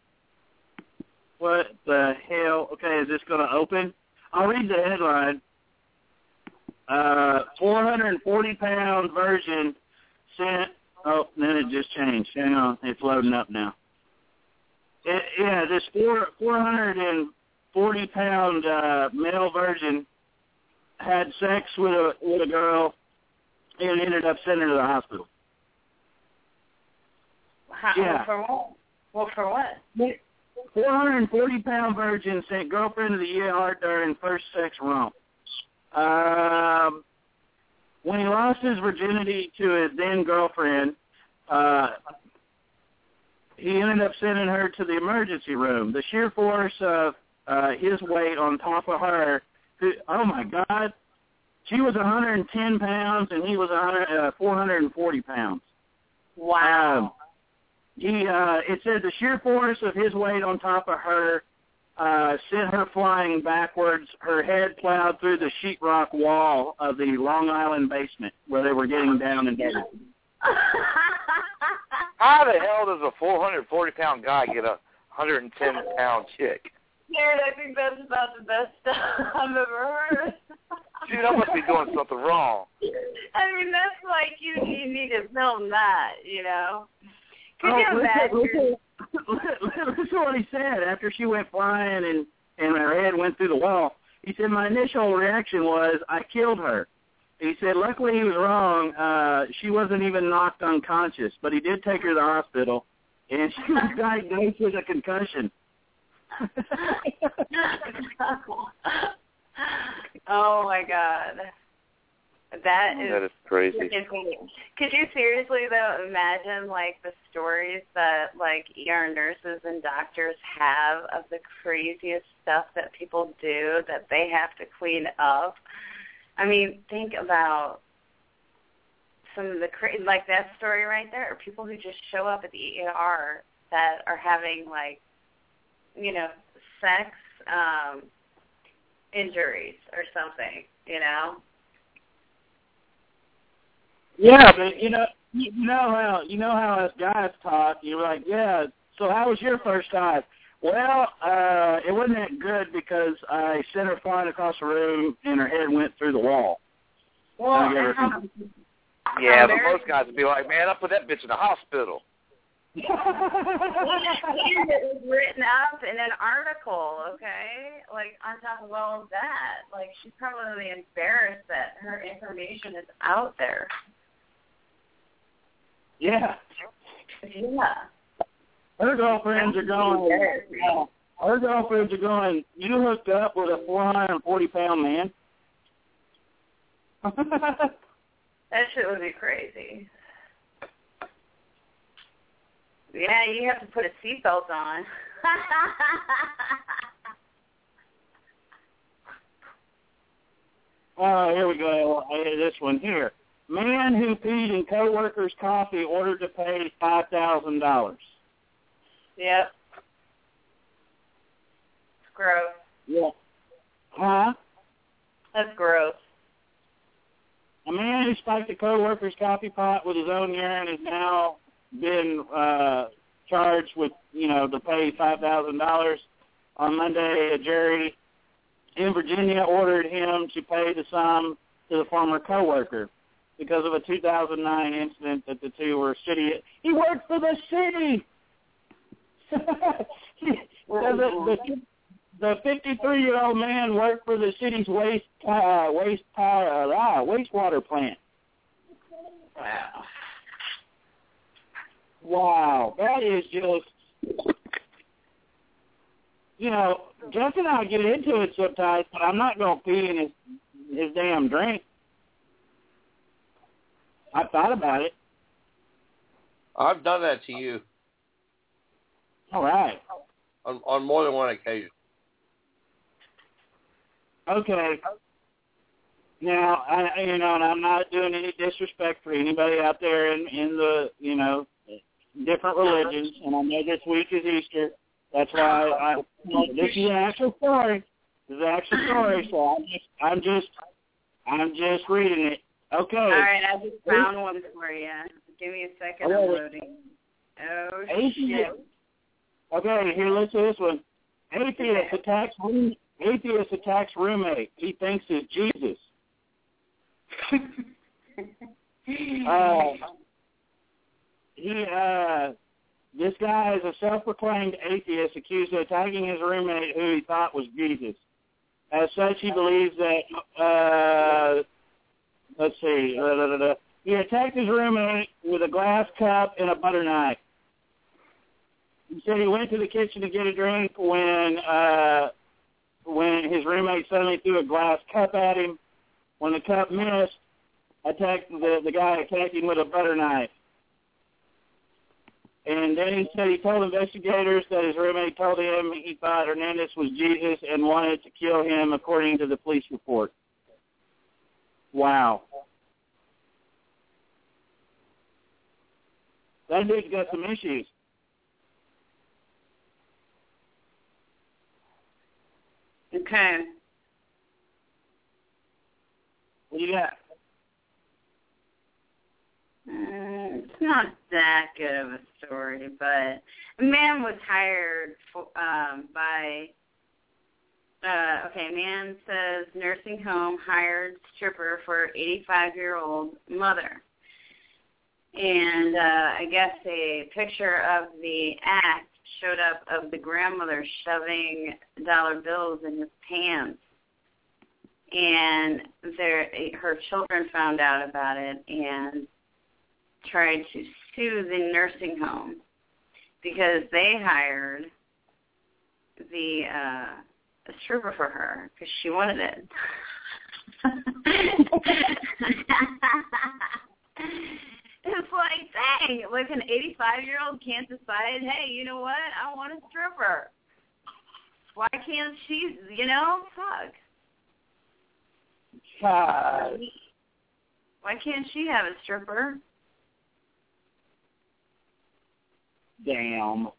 What the hell? Okay, is this going to open? I'll read the headline. Uh, four hundred forty pound virgin sent... Oh, then it just changed. Hang on. It's loading up now. It, yeah, this four, 440 pound uh, male virgin had sex with a, with a girl and ended up sending her to the hospital. How, Yeah. For what? Well, for what? four hundred forty pound virgin sent girlfriend to the E R during first sex romp. Um, when he lost his virginity to his then girlfriend, uh, he ended up sending her to the emergency room. The sheer force of uh, his weight on top of her, who, oh my God, she was one hundred ten pounds and he was one hundred, uh, four hundred forty pounds. Wow. Um, he, uh, it said the sheer force of his weight on top of her uh, sent her flying backwards. Her head plowed through the sheetrock wall of the Long Island basement where they were getting down and dirty. How the hell does a four hundred forty pound guy get a one hundred ten pound chick? Dude, I think that's about the best stuff I've ever heard. Dude, I must be doing something wrong. I mean, that's like you, you need to film that, you know. Could Oh, you listen, imagine? listen, listen to what he said after she went flying and, and her head went through the wall. He said, my initial reaction was, I killed her. He said, luckily he was wrong. Uh, she wasn't even knocked unconscious, but he did take her to the hospital, and she was diagnosed with a concussion. Oh, my God. That is, That is crazy. Could you seriously, though, imagine, like, the stories that, like, E R nurses and doctors have of the craziest stuff that people do that they have to clean up? I mean, think about some of the, cra- like, that story right there. People who just show up at the E R that are having, like, you know, sex um, injuries or something, you know? Yeah, but you know, you know how you know how us guys talk. You're like, yeah. So how was your first time? Well, uh, it wasn't that good because I sent her flying across the room and her head went through the wall. Well, I gave her- how, Yeah, how but very- most guys would be like, man, I put that bitch in the hospital. And it was written up in an article, okay? Like, on top of all of that. Like, she's probably embarrassed that her information is out there. Yeah. Yeah. Her girlfriends are going, uh, her girlfriends are going, you hooked up with a four hundred forty pound man? That shit would be crazy. Yeah, you have to put a seatbelt on. Oh, here we go. Hey, this one here. Man who peed in coworker's coffee ordered to pay five thousand dollars. Yep. It's gross. Yeah. Huh? That's gross. A man who spiked a coworker's coffee pot with his own urine has now been uh, charged with, you know, to pay five thousand dollars. On Monday, a jury in Virginia ordered him to pay the sum to the former coworker because of a two thousand nine incident that the two were city. He worked for the city. the, the, the fifty-three-year-old man worked for the city's waste uh, waste power uh, wastewater plant. Wow. Wow, that is just, you know, Jeff and I get into it sometimes, but I'm not going to pee in his, his damn drink. I thought about it. I've done that to you. All right. On, on more than one occasion. Okay. Now, I, you know, and I'm not doing any disrespect for anybody out there in, in the, you know, different religions, and I know this week is Easter. That's why I, this is an actual story. This is an actual story, so I'm just, I'm just, I'm just reading it. Okay. All right, I just found one for you. Give me a second. I'm loading. Oh, shit. Okay, here, listen to this one. Atheist attacks atheist attacks roommate. He thinks it's Jesus. uh, he, uh, this guy is a self-proclaimed atheist accused of attacking his roommate who he thought was Jesus. As such, he believes that, uh, let's see, da, da, da, da. He attacked his roommate with a glass cup and a butter knife. He said he went to the kitchen to get a drink when uh, when his roommate suddenly threw a glass cup at him. When the cup missed, attacked the, the guy attacked him with a butter knife. And then he said he told investigators that his roommate told him he thought Hernandez was Jesus and wanted to kill him, according to the police report. Wow. That dude's got some issues. Okay. What do you got? Uh, it's not that good of a story, but a man was hired for, um, by, uh, okay, man says nursing home hired stripper for eighty-five-year-old mother. And uh, I guess a picture of the act showed up of the grandmother shoving dollar bills in his pants. And there, her children found out about it and tried to sue the nursing home because they hired the uh, a stripper for her because she wanted it. It's like, dang, like an eighty-five-year-old can't decide, hey, you know what, I want a stripper. Why can't she, you know, fuck. God. Why can't she have a stripper? Damn.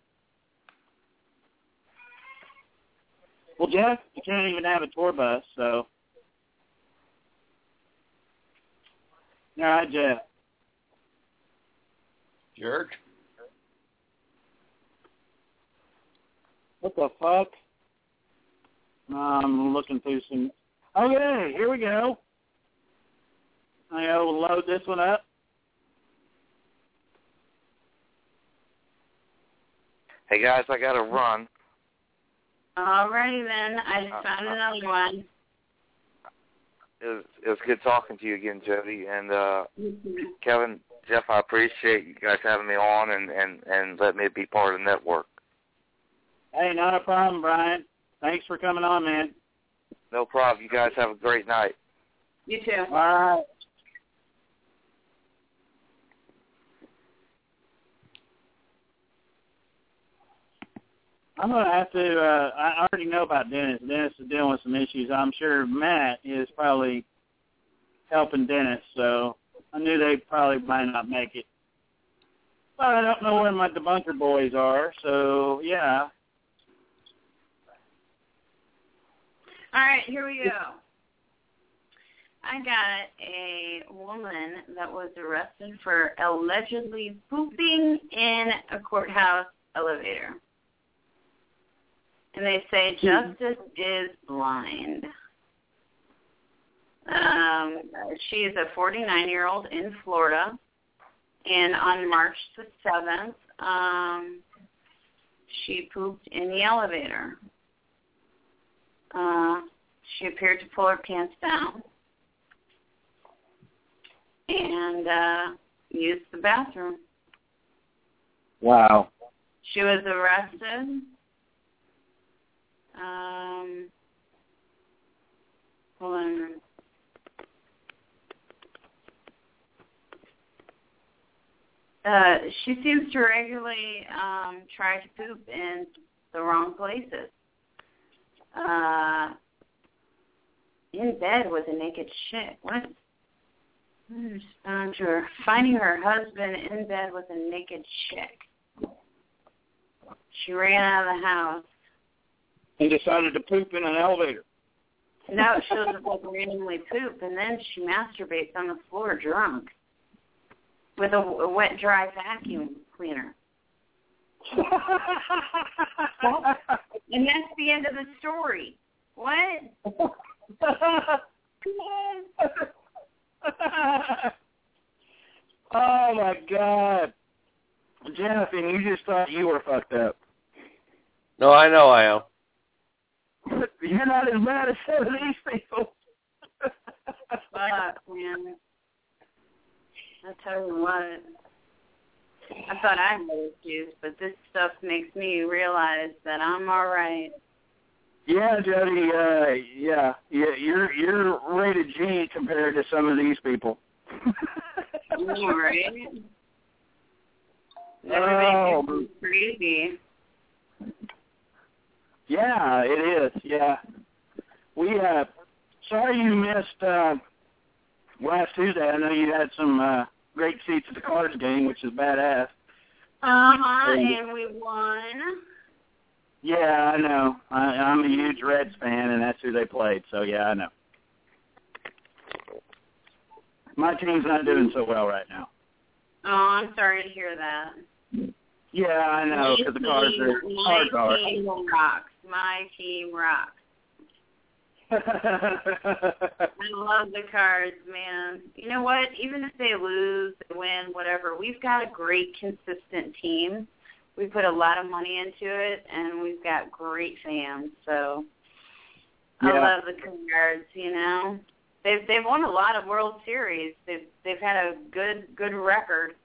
Well, Jeff, you can't even have a tour bus, so. All right, Jeff. Jerk. What the fuck? I'm looking through some. Okay, here we go. I'll load this one up. Hey, guys, I got to run. Alrighty then. I just Uh, found uh, another one. It was, it was good talking to you again, Jody. And uh, Mm-hmm. Kevin, Jeff, I appreciate you guys having me on and, and, and letting me be part of the network. Hey, not a problem, Brian. Thanks for coming on, man. No problem. You guys have a great night. You too. All right. I'm going to have to, uh, I already know about Dennis. Dennis is dealing with some issues. I'm sure Matt is probably helping Dennis, so I knew they probably might not make it. But I don't know where my debunker boys are, so yeah. All right, here we go. I got a woman that was arrested for allegedly pooping in a courthouse elevator. And they say justice is blind. Um, she is a forty-nine-year-old in Florida. And on March the seventh, um, she pooped in the elevator. Uh, she appeared to pull her pants down and uh, used the bathroom. Wow. She was arrested. Um, hold on. Uh, she seems to regularly um, try to poop in the wrong places. Uh, in bed with a naked chick. What? Found her finding her husband in bed with a naked chick. She ran out of the house. And decided to poop in an elevator. No, she'll just like randomly poop, and then she masturbates on the floor drunk with a, a wet, dry vacuum cleaner. And that's the end of the story. What? Oh, my God. Jeff, and you just thought you were fucked up. No, I know I am. You're not as bad as some of these people. Fuck, man. I tell you what. I thought I had issues, but this stuff makes me realize that I'm all right. Yeah, Jody. Uh, yeah, yeah. You're you're rated G compared to some of these people. All right. Oh, Everything's crazy. Yeah, it is. Yeah, we. Uh, sorry you missed uh, last Tuesday. I know you had some uh, great seats at the Cards game, which is badass. Uh-huh, and we won. Yeah, I know. I, I'm a huge Reds fan, and that's who they played. So yeah, I know. My team's not doing so well right now. Oh, I'm sorry to hear that. Yeah, I know, because the Cards are My hard team rocks. My team rocks. I love the Cards, man. You know what? Even if they lose, they win, whatever, we've got a great, consistent team. We put a lot of money into it, and we've got great fans. So yeah. I love the Cards. You know, they've they've won a lot of World Series. They've they've had a good good record.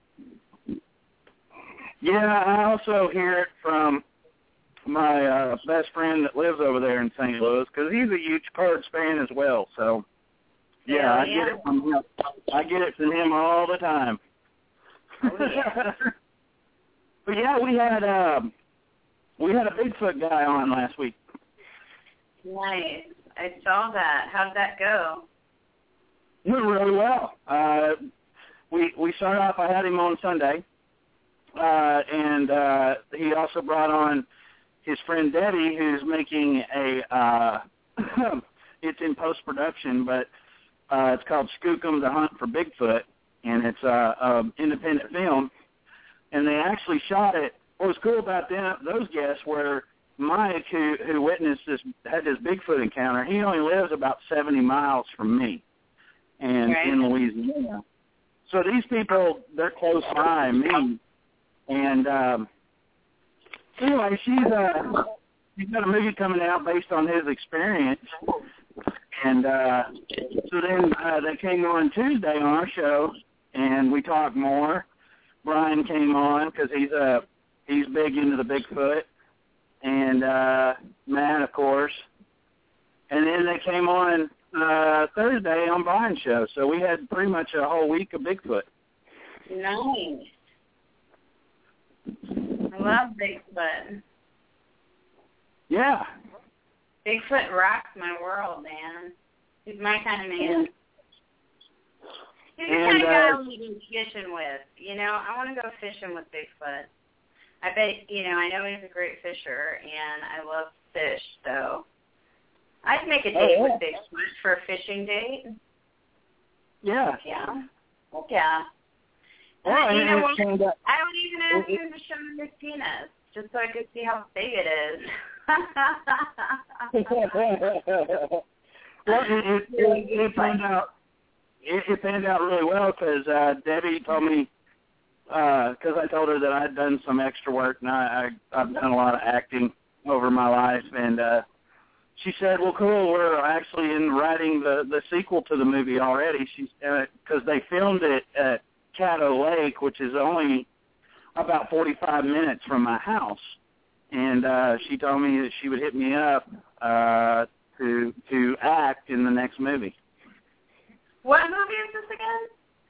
Yeah, I also hear it from my uh, best friend that lives over there in Saint Louis, because he's a huge Cards fan as well. So, yeah, yeah I yeah. get it from him. I get it from him all the time. Oh, yeah. But yeah, we had um, we had a Bigfoot guy on last week. Nice. I saw that. How'd that go? It went really well. Uh, we we started off. I had him on Sunday. Uh, and uh, he also brought on his friend Debbie, who's making a, uh, it's in post-production, but uh, it's called Skookum, The Hunt for Bigfoot, and it's uh, an independent film. And they actually shot it. What was cool about them, those guests were Mike, who, who witnessed this, had this Bigfoot encounter. He only lives about seventy miles from me and right. in Louisiana. So these people, they're close by me. And um, anyway, she's uh, she's got a movie coming out based on his experience, and uh, so then uh, they came on Tuesday on our show, and we talked more. Brian came on because he's uh, he's big into the Bigfoot, and uh, Matt, of course, and then they came on uh, Thursday on Brian's show, so we had pretty much a whole week of Bigfoot. Nice. I love Bigfoot. Yeah. Bigfoot rocks my world, man. He's my kind of man. He's the And, kind of guy uh, I want to go fishing with. You know, I want to go fishing with Bigfoot. I bet, you know, I know he's a great fisher, and I love fish, so I'd make a date oh, yeah. with Bigfoot for a fishing date. Yeah. Yeah. Yeah. Well, And, you and know it what? turned out- I would even ask him to show me his penis, just so I could see how big it is. well, it, it, it, it turned out it, it panned out really well because uh, Debbie told me because uh, I told her that I'd done some extra work and I, I I've done a lot of acting over my life, and uh, she said, "Well, cool, we're actually in writing the the sequel to the movie already." She's because uh, they filmed it at Caddo Lake, which is only about forty-five minutes from my house. And uh, she told me that she would hit me up uh, to to act in the next movie. What movie is this again?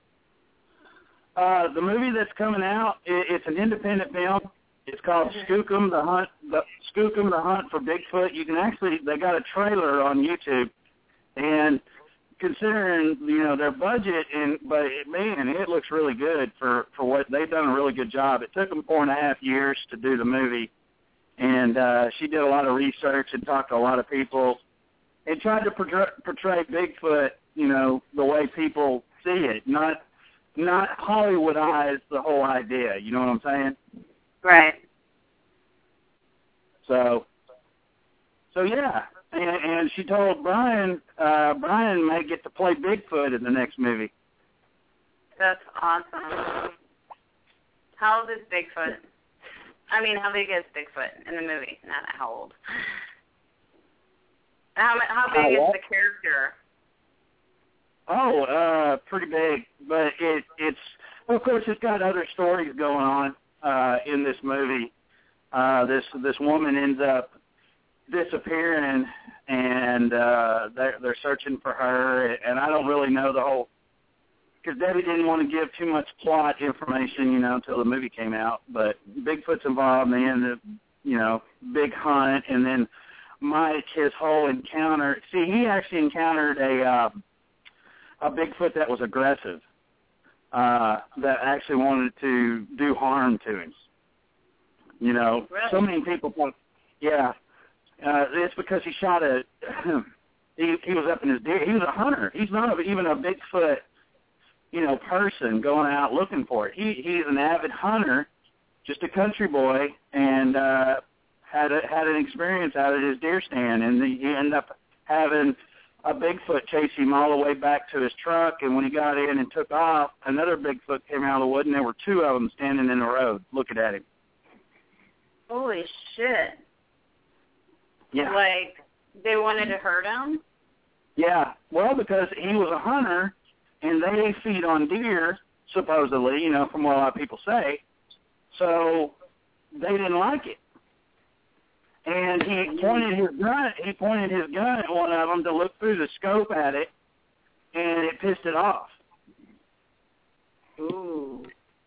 Uh, the movie that's coming out, it, it's an independent film. It's called Skookum the Hunt. The Skookum the Hunt for Bigfoot. You can actually they got a trailer on YouTube, and considering you know their budget and but it, man, it looks really good for for what they've done a really good job. It took them four and a half years to do the movie. And uh, she did a lot of research and talked to a lot of people and tried to portray, portray Bigfoot, you know, the way people see it, not not Hollywoodize the whole idea. You know what I'm saying? Right. So, so yeah. And, and she told Brian, uh, Brian may get to play Bigfoot in the next movie. That's awesome. How old is Bigfoot? I mean, how big is Bigfoot in the movie? Not how old. How how big uh, is the character? Oh, uh, pretty big, but it it's well, of course it's got other stories going on uh, in this movie. Uh, this this woman ends up disappearing, and uh, they're they're searching for her, and I don't really know the whole. Because Debbie didn't want to give too much plot information, you know, until the movie came out. But Bigfoot's involved, and they end up, you know, big hunt, and then Mike, his whole encounter. See, he actually encountered a uh, a Bigfoot that was aggressive, uh, that actually wanted to do harm to him. You know, Really? so many people thought, yeah, uh, it's because he shot a. he he was up in his deer. He was a hunter. He's not a, even a Bigfoot. You know, person going out looking for it. He he's an avid hunter, just a country boy, and uh, had a, had an experience out at his deer stand, and he ended up having a Bigfoot chase him all the way back to his truck. And when he got in and took off, another Bigfoot came out of the wood, and there were two of them standing in the road looking at him. Holy shit! Yeah. Like they wanted to hurt him? Yeah. Well, because he was a hunter. And they feed on deer, supposedly, you know, from what a lot of people say. So they didn't like it. And he pointed his gun. He pointed his gun at one of them to look through the scope at it, and it pissed it off. Ooh.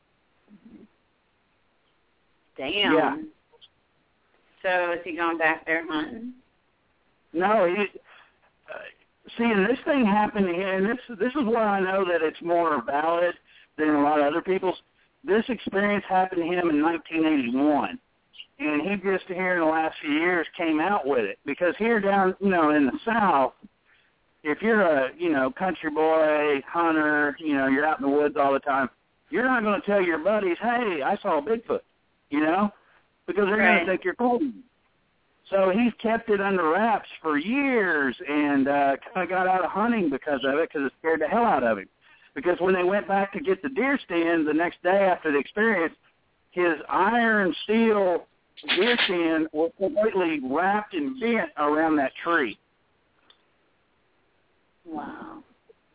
Damn. Yeah. So is he going back there hunting? No, he. Uh, See, and this thing happened to him, and this this is why I know that it's more valid than a lot of other people's. This experience happened to him in nineteen eighty-one, and he just here in the last few years came out with it. Because here down, you know, in the South, if you're a, you know, country boy, hunter, you know, you're out in the woods all the time, you're not going to tell your buddies, hey, I saw a Bigfoot, you know, because they're Right. going to think you're cool. So he's kept it under wraps for years and uh, kind of got out of hunting because of it, because it scared the hell out of him. Because when they went back to get the deer stand the next day after the experience, his iron steel deer stand was completely wrapped and bent around that tree. Wow.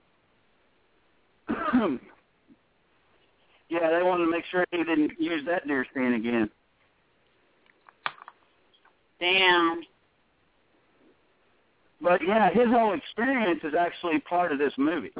Yeah, they wanted to make sure he didn't use that deer stand again. Damn. But, yeah, his whole experience is actually part of this movie.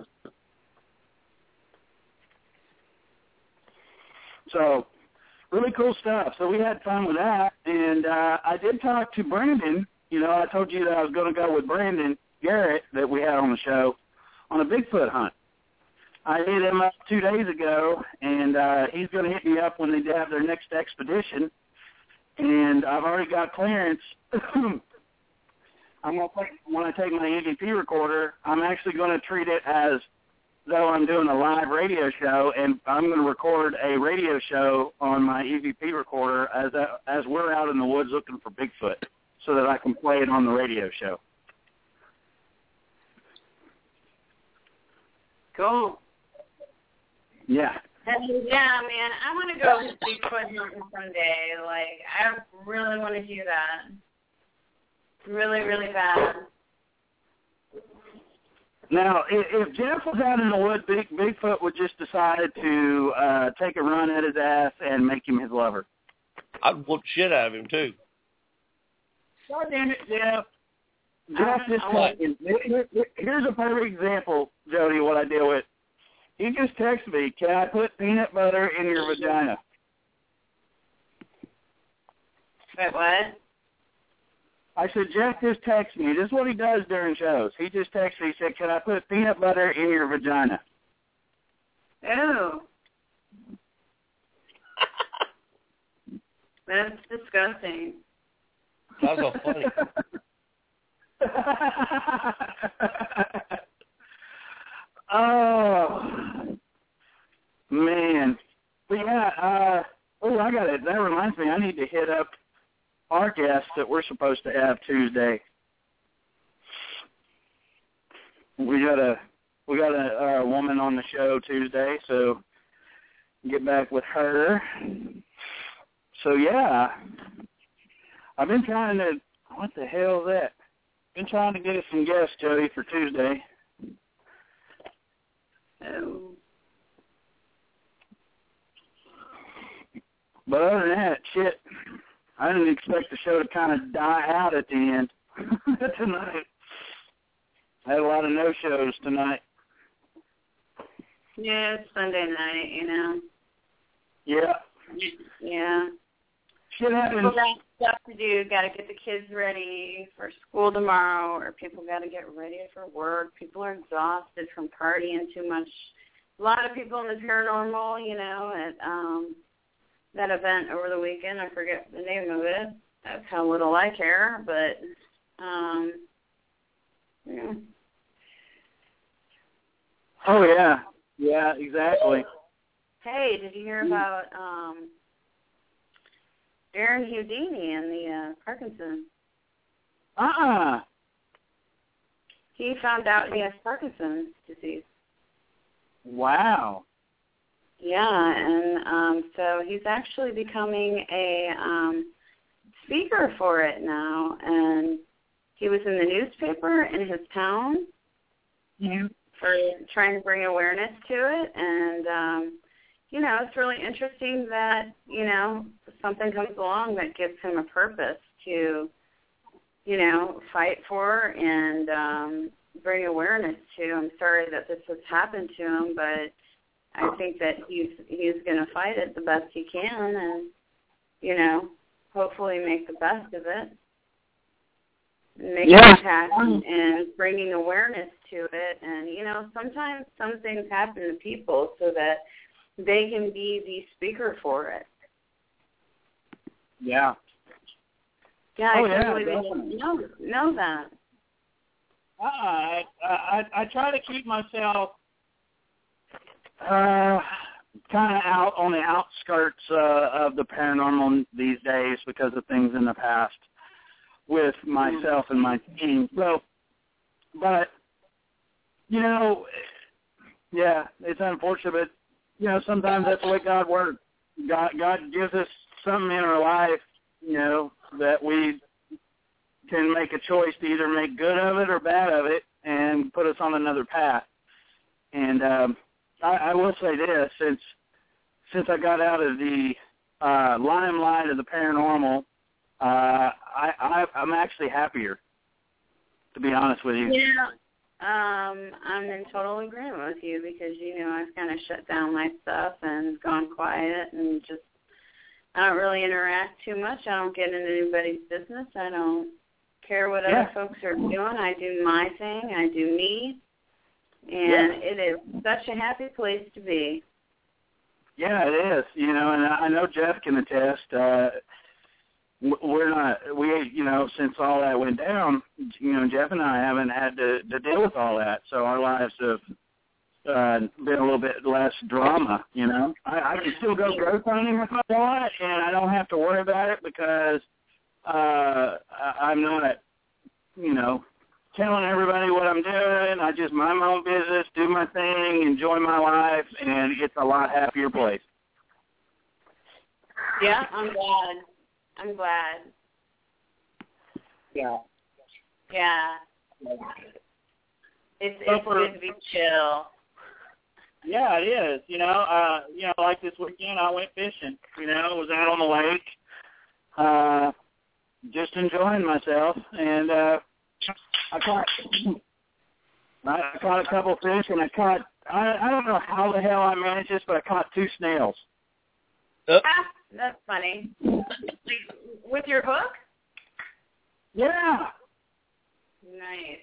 So, really cool stuff. So we had fun with that. And uh, I did talk to Brandon. You know, I told you that I was going to go with Brandon Garrett that we had on the show on a Bigfoot hunt. I hit him up two days ago, and uh, he's going to hit me up when they have their next expedition. And I've already got clearance. I'm going to take, when I take my E V P recorder, I'm actually going to treat it as though I'm doing a live radio show, and I'm going to record a radio show on my E V P recorder as a, as we're out in the woods looking for Bigfoot, so that I can play it on the radio show. Cool. Yeah. Yeah, man, I want to go Bigfoot hunting someday. Like, I really want to do that. Really, really bad. Now, if, if Jeff was out in the woods, Big, Bigfoot would just decide to uh, take a run at his ass and make him his lover. I'd whoop shit out of him, too. God damn it, Jeff. Jeff, this fucking, here's a perfect example, Jody, what I deal with. He just texted me, can I put peanut butter in your vagina? Wait, what? I said, Jeff just texted me. This is what he does during shows. He just texted me. He said, can I put peanut butter in your vagina? Ew. That's disgusting. That was so funny. Oh, man. But yeah, uh, oh, I got it. That reminds me, I need to hit up our guests that we're supposed to have Tuesday. We got a we got a, a woman on the show Tuesday, so get back with her. So yeah, I've been trying to. What the hell is that? Been trying to get us some guests, Jody, for Tuesday. Oh. But other than that, shit, I didn't expect the show to kind of die out at the end tonight. I had a lot of no-shows tonight. Yeah, it's Sunday night, you know. Yeah. Yeah. Shit happens. People got stuff to do. Got to get the kids ready for school tomorrow, or people got to get ready for work. People are exhausted from partying too much. A lot of people in the paranormal, you know, at um, that event over the weekend. I forget the name of it. That's how little I care, but um, yeah. Oh yeah, yeah, exactly. Hey, did you hear about um, Darren Houdini and the uh, Parkinson's? Uh-uh. He found out he has Parkinson's disease. Wow. Yeah, and um, so he's actually becoming a um, speaker for it now, and he was in the newspaper in his town mm-hmm. for trying to bring awareness to it, and um, you know, it's really interesting that, you know, something comes along that gives him a purpose to, you know, fight for and um, bring awareness to. I'm sorry that this has happened to him, but I think that he's he's going to fight it the best he can and, you know, hopefully make the best of it. Make yeah. impact and, and bringing awareness to it. And, you know, sometimes some things happen to people so that they can be the speaker for it. Yeah. Yeah, oh, I totally yeah, didn't know, know that. Uh, I, I I try to keep myself uh, kind of out on the outskirts uh, of the paranormal these days because of things in the past with myself and my team. So, but, you know, yeah, it's unfortunate, but, you know, sometimes that's the way God works. God, God gives us something in our life you know, that we can make a choice to either make good of it or bad of it and put us on another path. And um, I, I will say this, since since I got out of the uh, limelight of the paranormal, uh, I, I, I'm actually happier, to be honest with you. Yeah. Um, I'm in total agreement with you because, you know, I've kind of shut down my stuff and gone quiet and just, I don't really interact too much. I don't get into anybody's business. I don't care what Yeah. other folks are doing. I do my thing. I do me. And Yeah. it is such a happy place to be. Yeah, it is. You know, and I know Jeff can attest. Uh, we're not, we, you know, since all that went down, you know, Jeff and I haven't had to, to deal with all that. So our lives have uh, been a little bit less drama, you know. I, I can still go growth hunting if I want, and I don't have to worry about it because uh, I, I'm not, you know, telling everybody what I'm doing. I just mind my own business, do my thing, enjoy my life, and it's a lot happier place. Yeah, I'm glad. I'm glad. Yeah. Yeah. It's So it's for- good to be chill. Yeah, it is. You know, uh, you know, like this weekend, I went fishing. You know, was out on the lake, uh, just enjoying myself, and uh, I caught, I caught a couple fish, and I caught. I, I don't know how the hell I managed this, but I caught two snails. Oh. Ah, that's funny. With your hook? Yeah. Nice.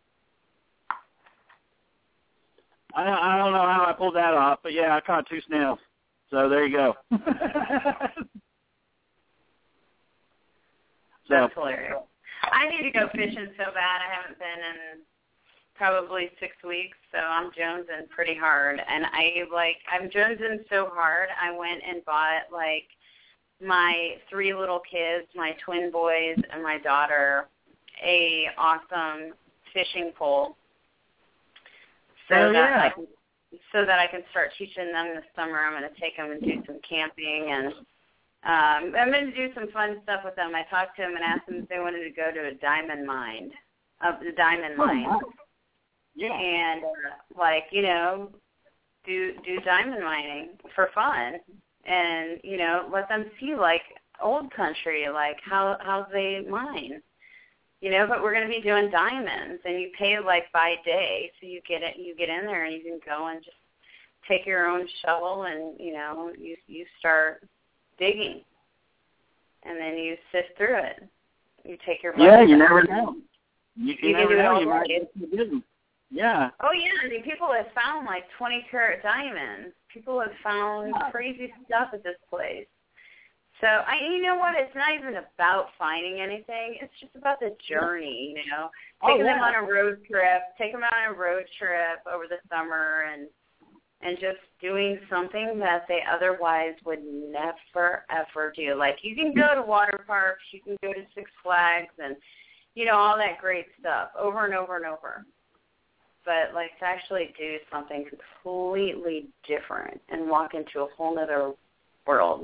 I, I don't know how I pulled that off, but yeah, I caught two snails. So there you go. That's so, hilarious. I need to go fishing so bad. I haven't been in probably six weeks, so I'm jonesing pretty hard. And I, like, I'm jonesing so hard, I went and bought, like, my three little kids, my twin boys and my daughter, a awesome fishing pole. So oh, that yeah. I can, so that I can start teaching them this summer. I'm going to take them and do some camping, and um, I'm going to do some fun stuff with them. I talked to them and asked them if they wanted to go to a diamond mine, of the diamond Oh, mine, nice. Yeah. and uh, like you know, do do diamond mining for fun, and you know, let them see like old country, like how how they mine. You know, but we're going to be doing diamonds, and you pay like by day, so you get it. You get in there, and you can go and just take your own shovel, and you know, you you start digging, and then you sift through it. You take your Yeah, you bucket never out. know. You, you, You never can do it know. all You might day. get good. Yeah. Oh yeah, I mean, people have found like twenty karat diamonds. People have found crazy stuff at this place. So, I, you know what, it's not even about finding anything. It's just about the journey, you know. Oh, Taking yeah. them on a road trip, take them on a road trip over the summer and and just doing something that they otherwise would never, ever do. Like, you can go to water parks, you can go to Six Flags and, you know, all that great stuff over and over and over. But, like, to actually do something completely different and walk into a whole other world.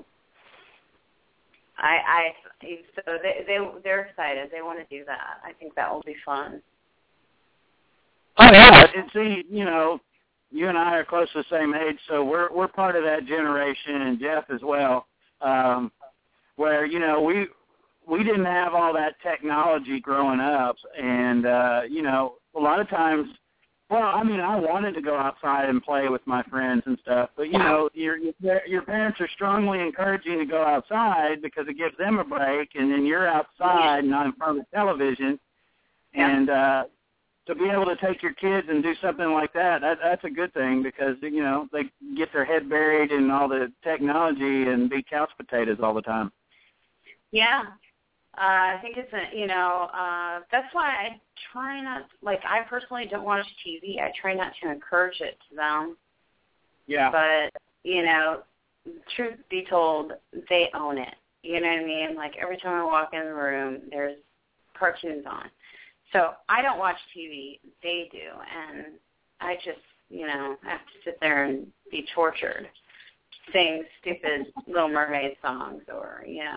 I, I, so they, they, they're excited. They want to do that. I think that will be fun. Oh yeah, and see, you know, you and I are close to the same age, so we're we're part of that generation, and Jeff as well. Um, where you know we we didn't have all that technology growing up, and uh, you know, a lot of times. Well, I mean, I wanted to go outside and play with my friends and stuff, but you know, your your parents are strongly encouraging to go outside because it gives them a break, and then you're outside, not in front of the television, and uh, to be able to take your kids and do something like that, that that's a good thing because you know they get their head buried in all the technology and be couch potatoes all the time. Yeah. Uh, I think it's a, you know, uh, that's why I try not, like, I personally don't watch T V. I try not to encourage it to them. Yeah. But, you know, truth be told, they own it. You know what I mean? Like, every time I walk in the room, there's cartoons on. So I don't watch T V. They do. And I just, you know, have to sit there and be tortured, sing stupid Little Mermaid songs or, you know,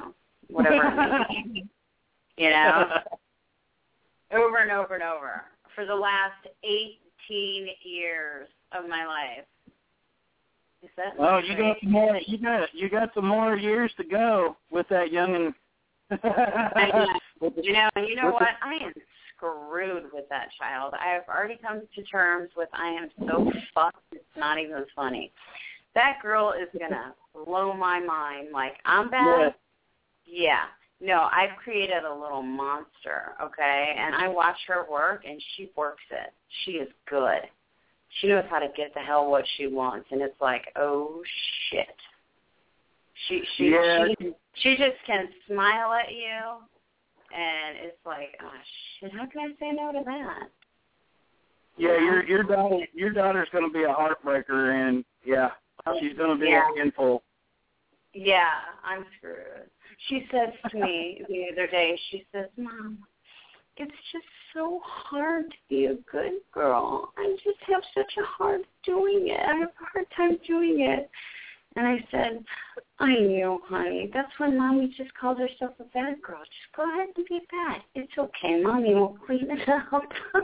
whatever it may be. You know? Over and over and over for the last eighteen years of my life. Is that Oh, you got some more. You got you got some more years to go with that youngin. I know. You know, and you know what? I am screwed with that child. I have already come to terms with I am so fucked. It's not even funny. That girl is gonna blow my mind. Like I'm bad. Yeah. yeah. No, I've created a little monster, okay? And I watch her work, and she works it. She is good. She knows how to get the hell what she wants, and it's like, oh, shit. She she yeah. she, she just can smile at you, and it's like, oh, shit, how can I say no to that? Yeah, your your daughter your daughter's going to be a heartbreaker, and, yeah, she's going to be yeah. a handful. Yeah, I'm screwed. She says to me the other day, she says, Mom, it's just so hard to be a good girl. I just have such a hard doing it. I have a hard time doing it. And I said, I know, honey. That's why Mommy just calls herself a bad girl. Just go ahead and be bad. It's okay. Mommy will clean it up.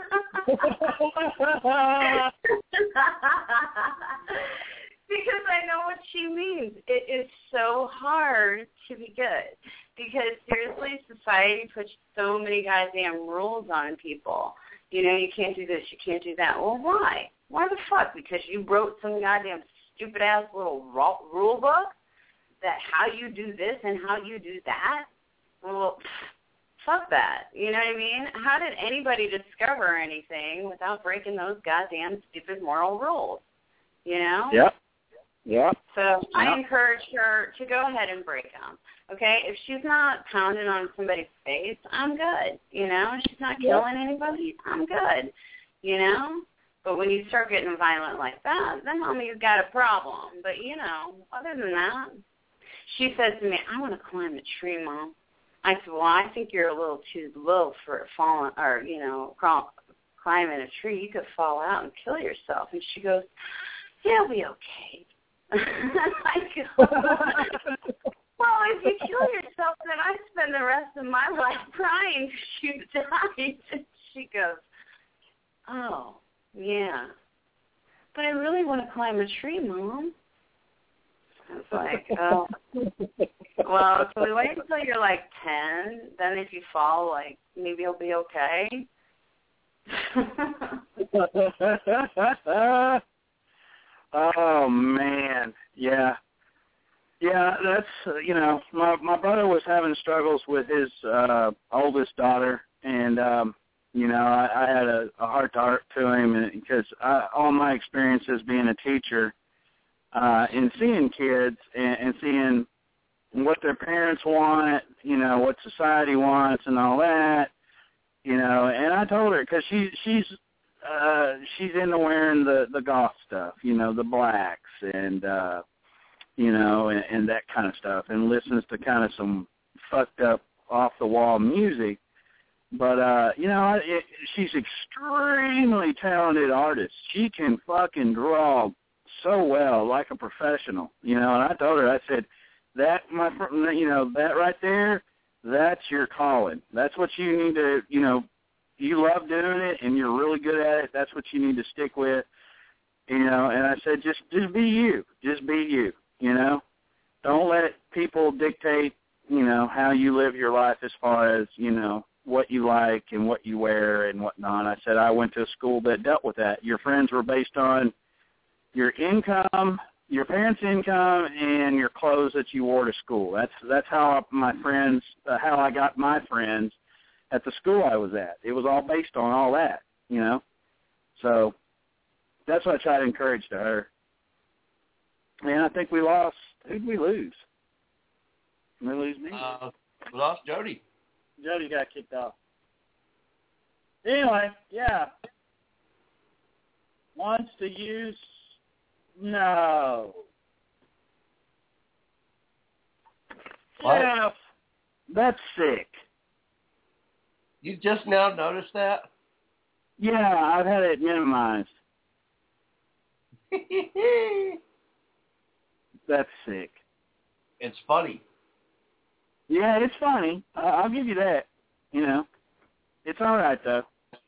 Because I know what she means. It is so hard to be good. Because seriously, society puts so many goddamn rules on people. You know, you can't do this, you can't do that. Well, why? Why the fuck? Because you wrote some goddamn stupid-ass little rule book that how you do this and how you do that? Well, fuck that. You know what I mean? How did anybody discover anything without breaking those goddamn stupid moral rules? You know? Yep. Yeah. So yeah. I encourage her to go ahead and break them. Okay, if she's not pounding on somebody's face, I'm good. You know, if she's not killing yeah. anybody, I'm good. You know, but when you start getting violent like that, then mommy's got a problem. But you know, other than that, she says to me, "I want to climb a tree, Mom." I said, "Well, I think you're a little too little for falling, or you know, crawl, climbing a tree. You could fall out and kill yourself." And she goes, "Yeah, it'll be okay." I go, well, if you kill yourself, then I spend the rest of my life crying because you died. And she goes, oh, yeah. But I really want to climb a tree, Mom. I was like, oh. Well, so we wait until you're like ten. Then if you fall, like, maybe you'll be okay. Oh man, yeah, yeah. That's uh, you know, my my brother was having struggles with his uh, oldest daughter, and um, you know, I, I had a, a heart to heart to him, because I, all my experiences being a teacher, uh, and seeing kids and, and seeing what their parents want, you know, what society wants, and all that, you know. And I told her, because she she's. Uh, she's into wearing the, the goth stuff, you know, the blacks and, uh, you know, and, and that kind of stuff, and listens to kind of some fucked up off-the-wall music. But, uh, you know, it, she's extremely talented artist. She can fucking draw so well, like a professional, you know. And I told her, I said, that, my, you know, that right there, that's your calling. That's what you need to, you know, you love doing it and you're really good at it. That's what you need to stick with, you know. And I said, just just be you. Just be you, you know. Don't let people dictate, you know, how you live your life as far as, you know, what you like and what you wear and whatnot. I said, I went to a school that dealt with that. Your friends were based on your income, your parents' income, and your clothes that you wore to school. That's that's how my friends, uh, how I got my friends at the school I was at. It was all based on all that, you know. So that's what I try to encourage to her. And I think we lost. Who did we lose? Did we lose me? Uh, we lost Jody. Jody got kicked off. Anyway, yeah. Wants to use... No. What? Yeah, that's sick. You just now noticed that? Yeah, I've had it minimized. That's sick. It's funny. Yeah, it's funny. Uh, I'll give you that. You know, it's all right though.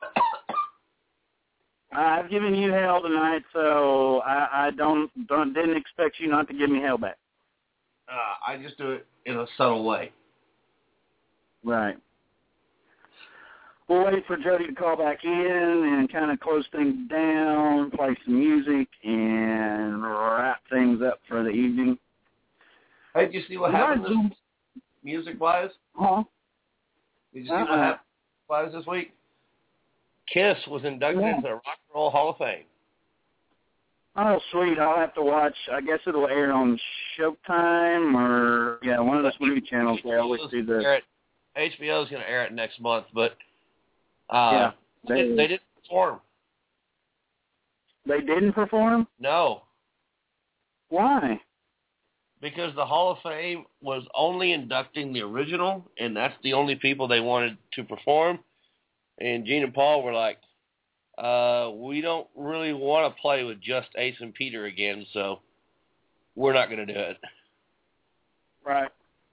I've given you hell tonight, so I, I don't, don't didn't expect you not to give me hell back. Uh, I just do it in a subtle way. Right. We'll wait for Jody to call back in and kind of close things down, play some music, and wrap things up for the evening. Hey, did you see what happened this, music-wise? Huh? Did you see uh-uh. what happened music-wise this week? Kiss was inducted yeah. into the Rock and Roll Hall of Fame. Oh, sweet. I'll have to watch. I guess it'll air on Showtime or, yeah, one of those movie channels. They always do the... H B O is going to air it next month, but uh, yeah, they, they didn't perform. They didn't perform? No. Why? Because the Hall of Fame was only inducting the original, and that's the only people they wanted to perform. And Gene and Paul were like, uh, we don't really want to play with just Ace and Peter again, so we're not going to do it. Right.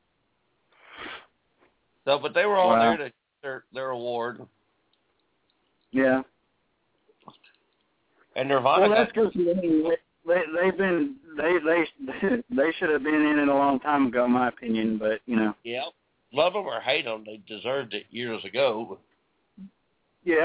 So, but they were all wow. there to get their, their award. Yeah. And Nirvana. Well, that's because they they've been they they they should have been in it a long time ago, in my opinion. But you know. Yeah. Love them or hate them, they deserved it years ago. Yeah.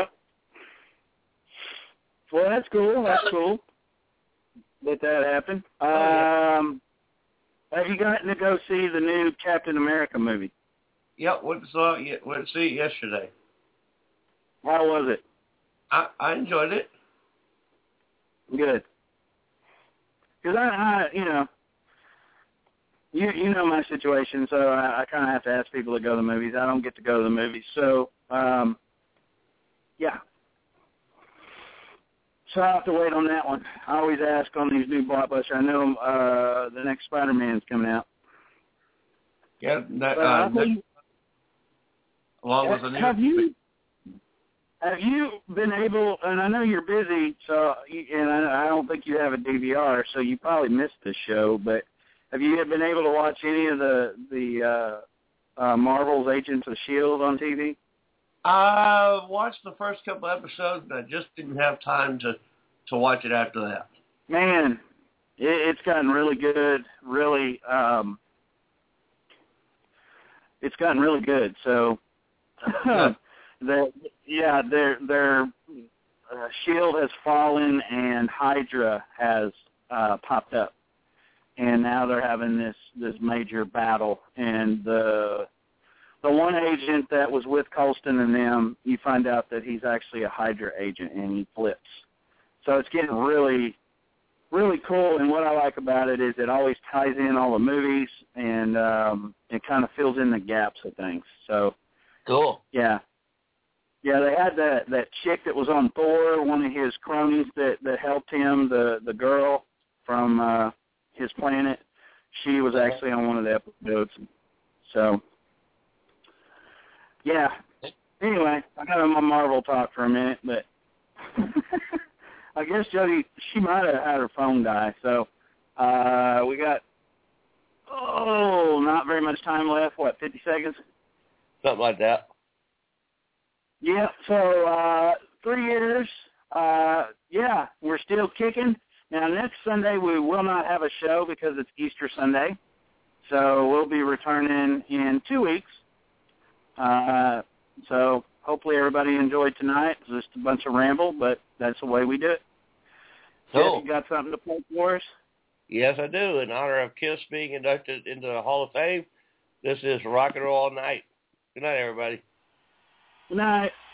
Well, that's cool. That's cool. Let that happen. Oh, yeah. Um, have you gotten to go see the new Captain America movie? Yep, went to saw it, went to see it yesterday. How was it? I, I enjoyed it. Good. Because I, I, you know, you you know my situation, so I, I kind of have to ask people to go to the movies. I don't get to go to the movies, so um, yeah. So I'll have to wait on that one. I always ask on these new blockbusters. I know uh, the next Spider-Man's coming out. Yeah, that, uh, uh, that along with the new. Have you have you been able? And I know you're busy, so and I, I don't think you have a D V R, so you probably missed the show. But have you been able to watch any of the the uh, uh, Marvel's Agents of S H I E L D on T V? I watched the first couple episodes, and I just didn't have time to, to watch it after that. Man, it, it's gotten really good. Really, um, it's gotten really good. So, yeah, the, yeah, their their uh, shield has fallen, and Hydra has uh, popped up, and now they're having this this major battle, and the. The one agent that was with Colston and them, you find out that he's actually a Hydra agent, and he flips. So it's getting really, really cool, and what I like about it is it always ties in all the movies, and um, it kind of fills in the gaps of things. So, cool. Yeah. Yeah, they had that, that chick that was on Thor, one of his cronies that, that helped him, the, the girl from uh, his planet. She was actually on one of the episodes. So... Yeah. Anyway, I got on my Marvel talk for a minute, but I guess Jody, she might have had her phone die. So uh, we got, oh, not very much time left. What, fifty seconds? Something like that. Yeah, so uh, three years. Uh, yeah, we're still kicking. Now, next Sunday we will not have a show because it's Easter Sunday. So we'll be returning in two weeks. Uh, so hopefully everybody enjoyed tonight. It's just a bunch of ramble, but that's the way we do it. Cool. Jeff, you got something to play for us? Yes, I do. In honor of Kiss being inducted into the Hall of Fame, this is Rock and Roll All Night. Good night, everybody. Good night.